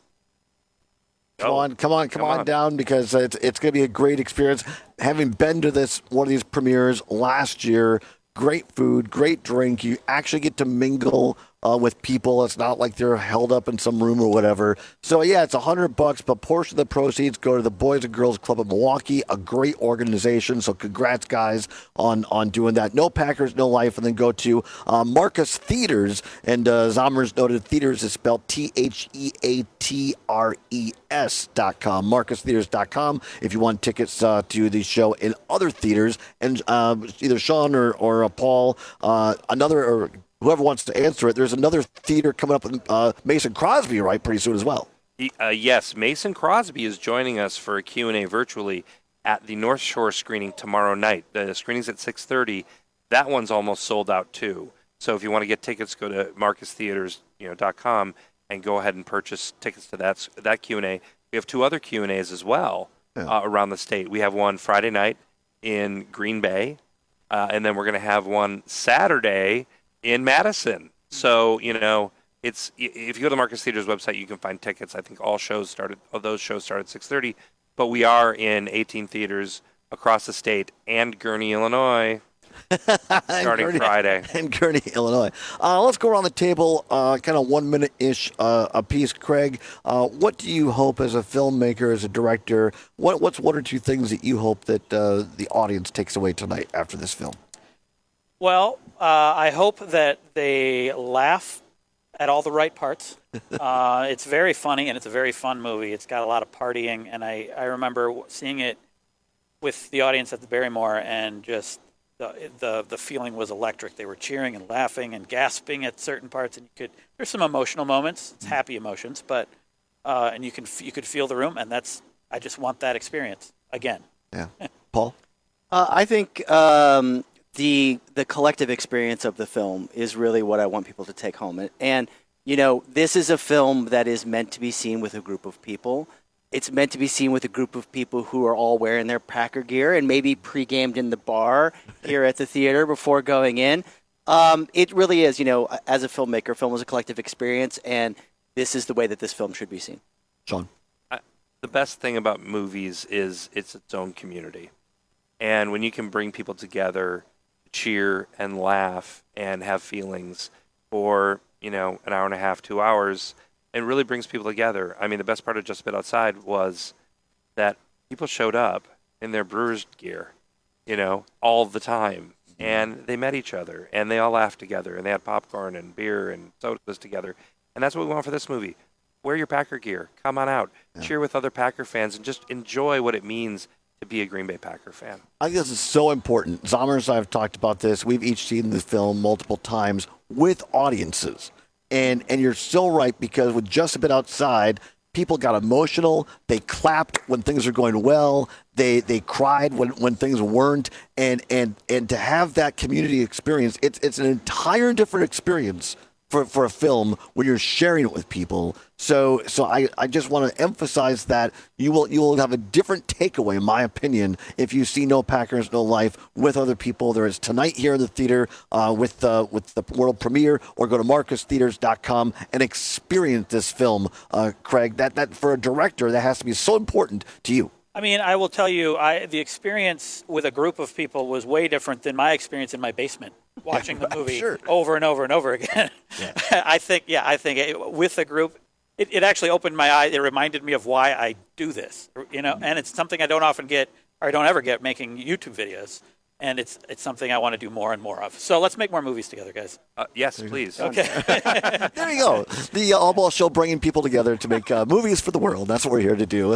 Come on, come on, come, come on, on down because it's it's going to be a great experience. Having been to this one of these premieres last year, great food, great drink. You actually get to mingle uh, with people. It's not like they're held up in some room or whatever. So yeah, it's a hundred bucks, but portion of the proceeds go to the Boys and Girls Club of Milwaukee, a great organization. So congrats, guys, on on doing that. No Packers, no life, and then go to uh, Marcus Theaters, and uh, Zommers noted Theaters is spelled T H E A T R E S dot com. Marcus Theaters dot com if you want tickets uh, to the show in other theaters, and uh, either Sean or or uh, Paul, uh, another or. Whoever wants to answer it, there's another theater coming up with uh, Mason Crosby, right, pretty soon as well. He, uh, yes, Mason Crosby is joining us for a Q and A virtually at the North Shore screening tomorrow night. The screening's at six thirty. That one's almost sold out, too. So if you want to get tickets, go to marcus theaters dot com and go ahead and purchase tickets to that, that Q and A. We have two other Q and A's as well yeah. uh, around the state. We have one Friday night in Green Bay, uh, and then we're going to have one Saturday in Madison. So, you know, it's if you go to the Marcus Theaters website, you can find tickets. I think all shows started, all those shows started at six thirty, but we are in eighteen theaters across the state and Gurnee, Illinois, starting Gurnee, Friday. And Gurnee, Illinois. Uh, let's go around the table, uh, kind of one minute-ish uh, a piece. Craig, uh, what do you hope as a filmmaker, as a director, what, what's one or two things that you hope that uh, the audience takes away tonight after this film? Well, uh, I hope that they laugh at all the right parts. Uh, it's very funny, and it's a very fun movie. It's got a lot of partying, and I, I remember seeing it with the audience at the Barrymore, and just the, the the feeling was electric. They were cheering and laughing and gasping at certain parts, and you could there's some emotional moments. It's happy emotions, but uh, and you can you could feel the room, and that's I just want that experience again. Yeah, Paul. Uh, I think. Um, The the collective experience of the film is really what I want people to take home. And, and, you know, this is a film that is meant to be seen with a group of people. It's meant to be seen with a group of people who are all wearing their Packer gear and maybe pre-gamed in the bar here at the theater before going in. Um, it really is, you know, as a filmmaker, film is a collective experience, and this is the way that this film should be seen. Sean? I, the best thing about movies is it's its own community. And when you can bring people together, cheer and laugh and have feelings for, you know, an hour and a half, two hours, it really brings people together. I mean, the best part of Just a Bit Outside was that people showed up in their Brewers gear, you know, all the time. And they met each other, and they all laughed together, and they had popcorn and beer and sodas together. And that's what we want for this movie. Wear your Packer gear. Come on out. Yeah. Cheer with other Packer fans, and just enjoy what it means to be a Green Bay Packer fan. I think this is so important. Zommers and I have talked about this. We've each seen the film multiple times with audiences. And and you're so right, because with Just a Bit Outside, people got emotional. They clapped when things were going well. They they cried when, when things weren't. And, and and to have that community experience, it's it's an entire different experience for, for a film when you're sharing it with people. So so I, I just want to emphasize that you will you will have a different takeaway, in my opinion, if you see No Packers, No Life with other people. There is tonight here in the theater uh, with, uh, with the world premiere, or go to marcus theaters dot com and experience this film. Uh, Craig, that, that for a director, that has to be so important to you. I mean, I will tell you, I, the experience with a group of people was way different than my experience in my basement watching the movie sure. over and over and over again. Yeah. I think, yeah, I think it, with a group, it, it actually opened my eyes. It reminded me of why I do this, you know, and it's something I don't often get, or I don't ever get, making YouTube videos. And it's it's something I want to do more and more of. So let's make more movies together, guys. Uh, yes, please. Okay. There you go. The uh, All Ball Show, bringing people together to make uh, movies for the world. That's what we're here to do.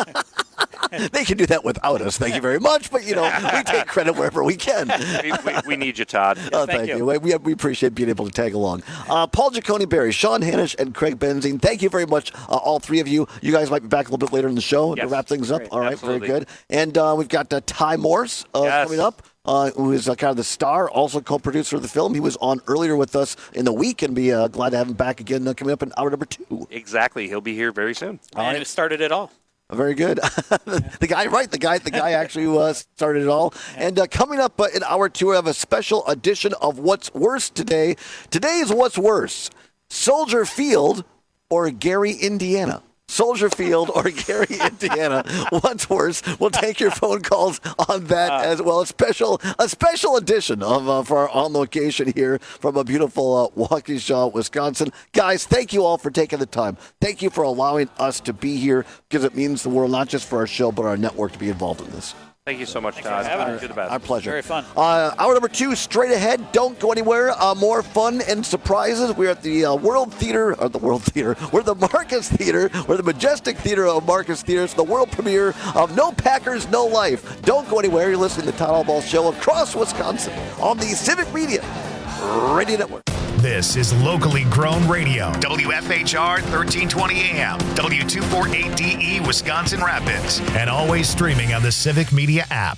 They can do that without us. Thank you very much. But, you know, we take credit wherever we can. we, we, we need you, Todd. Oh, thank, thank you. you. We, we appreciate being able to tag along. Uh, Paul Giacone-Berry, Sean Hanish, and Craig Benzine, thank you very much, uh, all three of you. You guys might be back a little bit later in the show yes. to wrap things up. Great. All right, Absolutely. very good. And uh, we've got uh, Ty Morse uh, yes. coming up. Uh, who is uh, kind of the star, also co-producer of the film. He was on earlier with us in the week, and be uh, glad to have him back again uh, coming up in hour number two. Exactly. He'll be here very soon. And right. It started it all. Very good. The guy, right? The guy, the guy actually uh, started it all. And uh, coming up uh, in hour two, we have a special edition of What's Worse today. Today's What's Worse: Soldier Field or Gary, Indiana? Soldier Field or Gary, Indiana? What's worse? We'll take your phone calls on that uh, as well. A special, a special edition of uh, for our on location here from a beautiful uh, Waukesha, Wisconsin. Guys, thank you all for taking the time. Thank you for allowing us to be here because it means the world, not just for our show, but our network to be involved in this. Thank you so much, Todd. You're the best. Our pleasure. Very fun. Uh, hour number two, straight ahead. Don't go anywhere. Uh, more fun and surprises. We're at the uh, World Theater, or the World Theater. We're at the Marcus Theater. We're the Majestic Theater of Marcus Theater. It's the world premiere of No Packers, No Life. Don't go anywhere. You're listening to the Todd Allball Show across Wisconsin on the Civic Media Radio Network. This is locally grown radio. W F H R thirteen twenty A M, W two forty-eight D E, Wisconsin Rapids, and always streaming on the Civic Media app.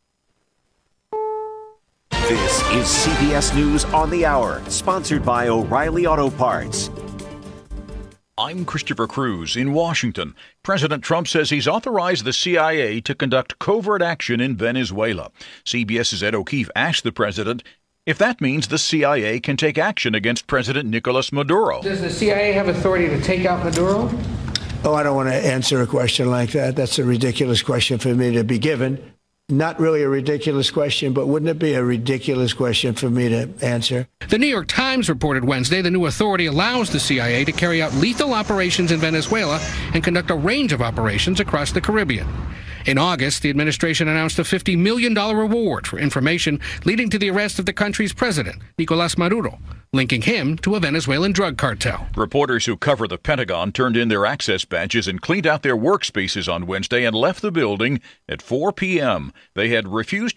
This is C B S News on the Hour, sponsored by O'Reilly Auto Parts. I'm Christopher Cruz in Washington. President Trump says he's authorized the C I A to conduct covert action in Venezuela. CBS's Ed O'Keefe asked the president if that means the C I A can take action against President Nicolas Maduro. Does the C I A have authority to take out Maduro? Oh, I don't want to answer a question like that. That's a ridiculous question for me to be given. Not really a ridiculous question, but wouldn't it be a ridiculous question for me to answer? The New York Times reported Wednesday the new authority allows the C I A to carry out lethal operations in Venezuela and conduct a range of operations across the Caribbean. In August, the administration announced a fifty million dollars reward for information leading to the arrest of the country's president, Nicolas Maduro, linking him to a Venezuelan drug cartel. Reporters who cover the Pentagon turned in their access badges and cleaned out their workspaces on Wednesday and left the building at four p.m. They had refused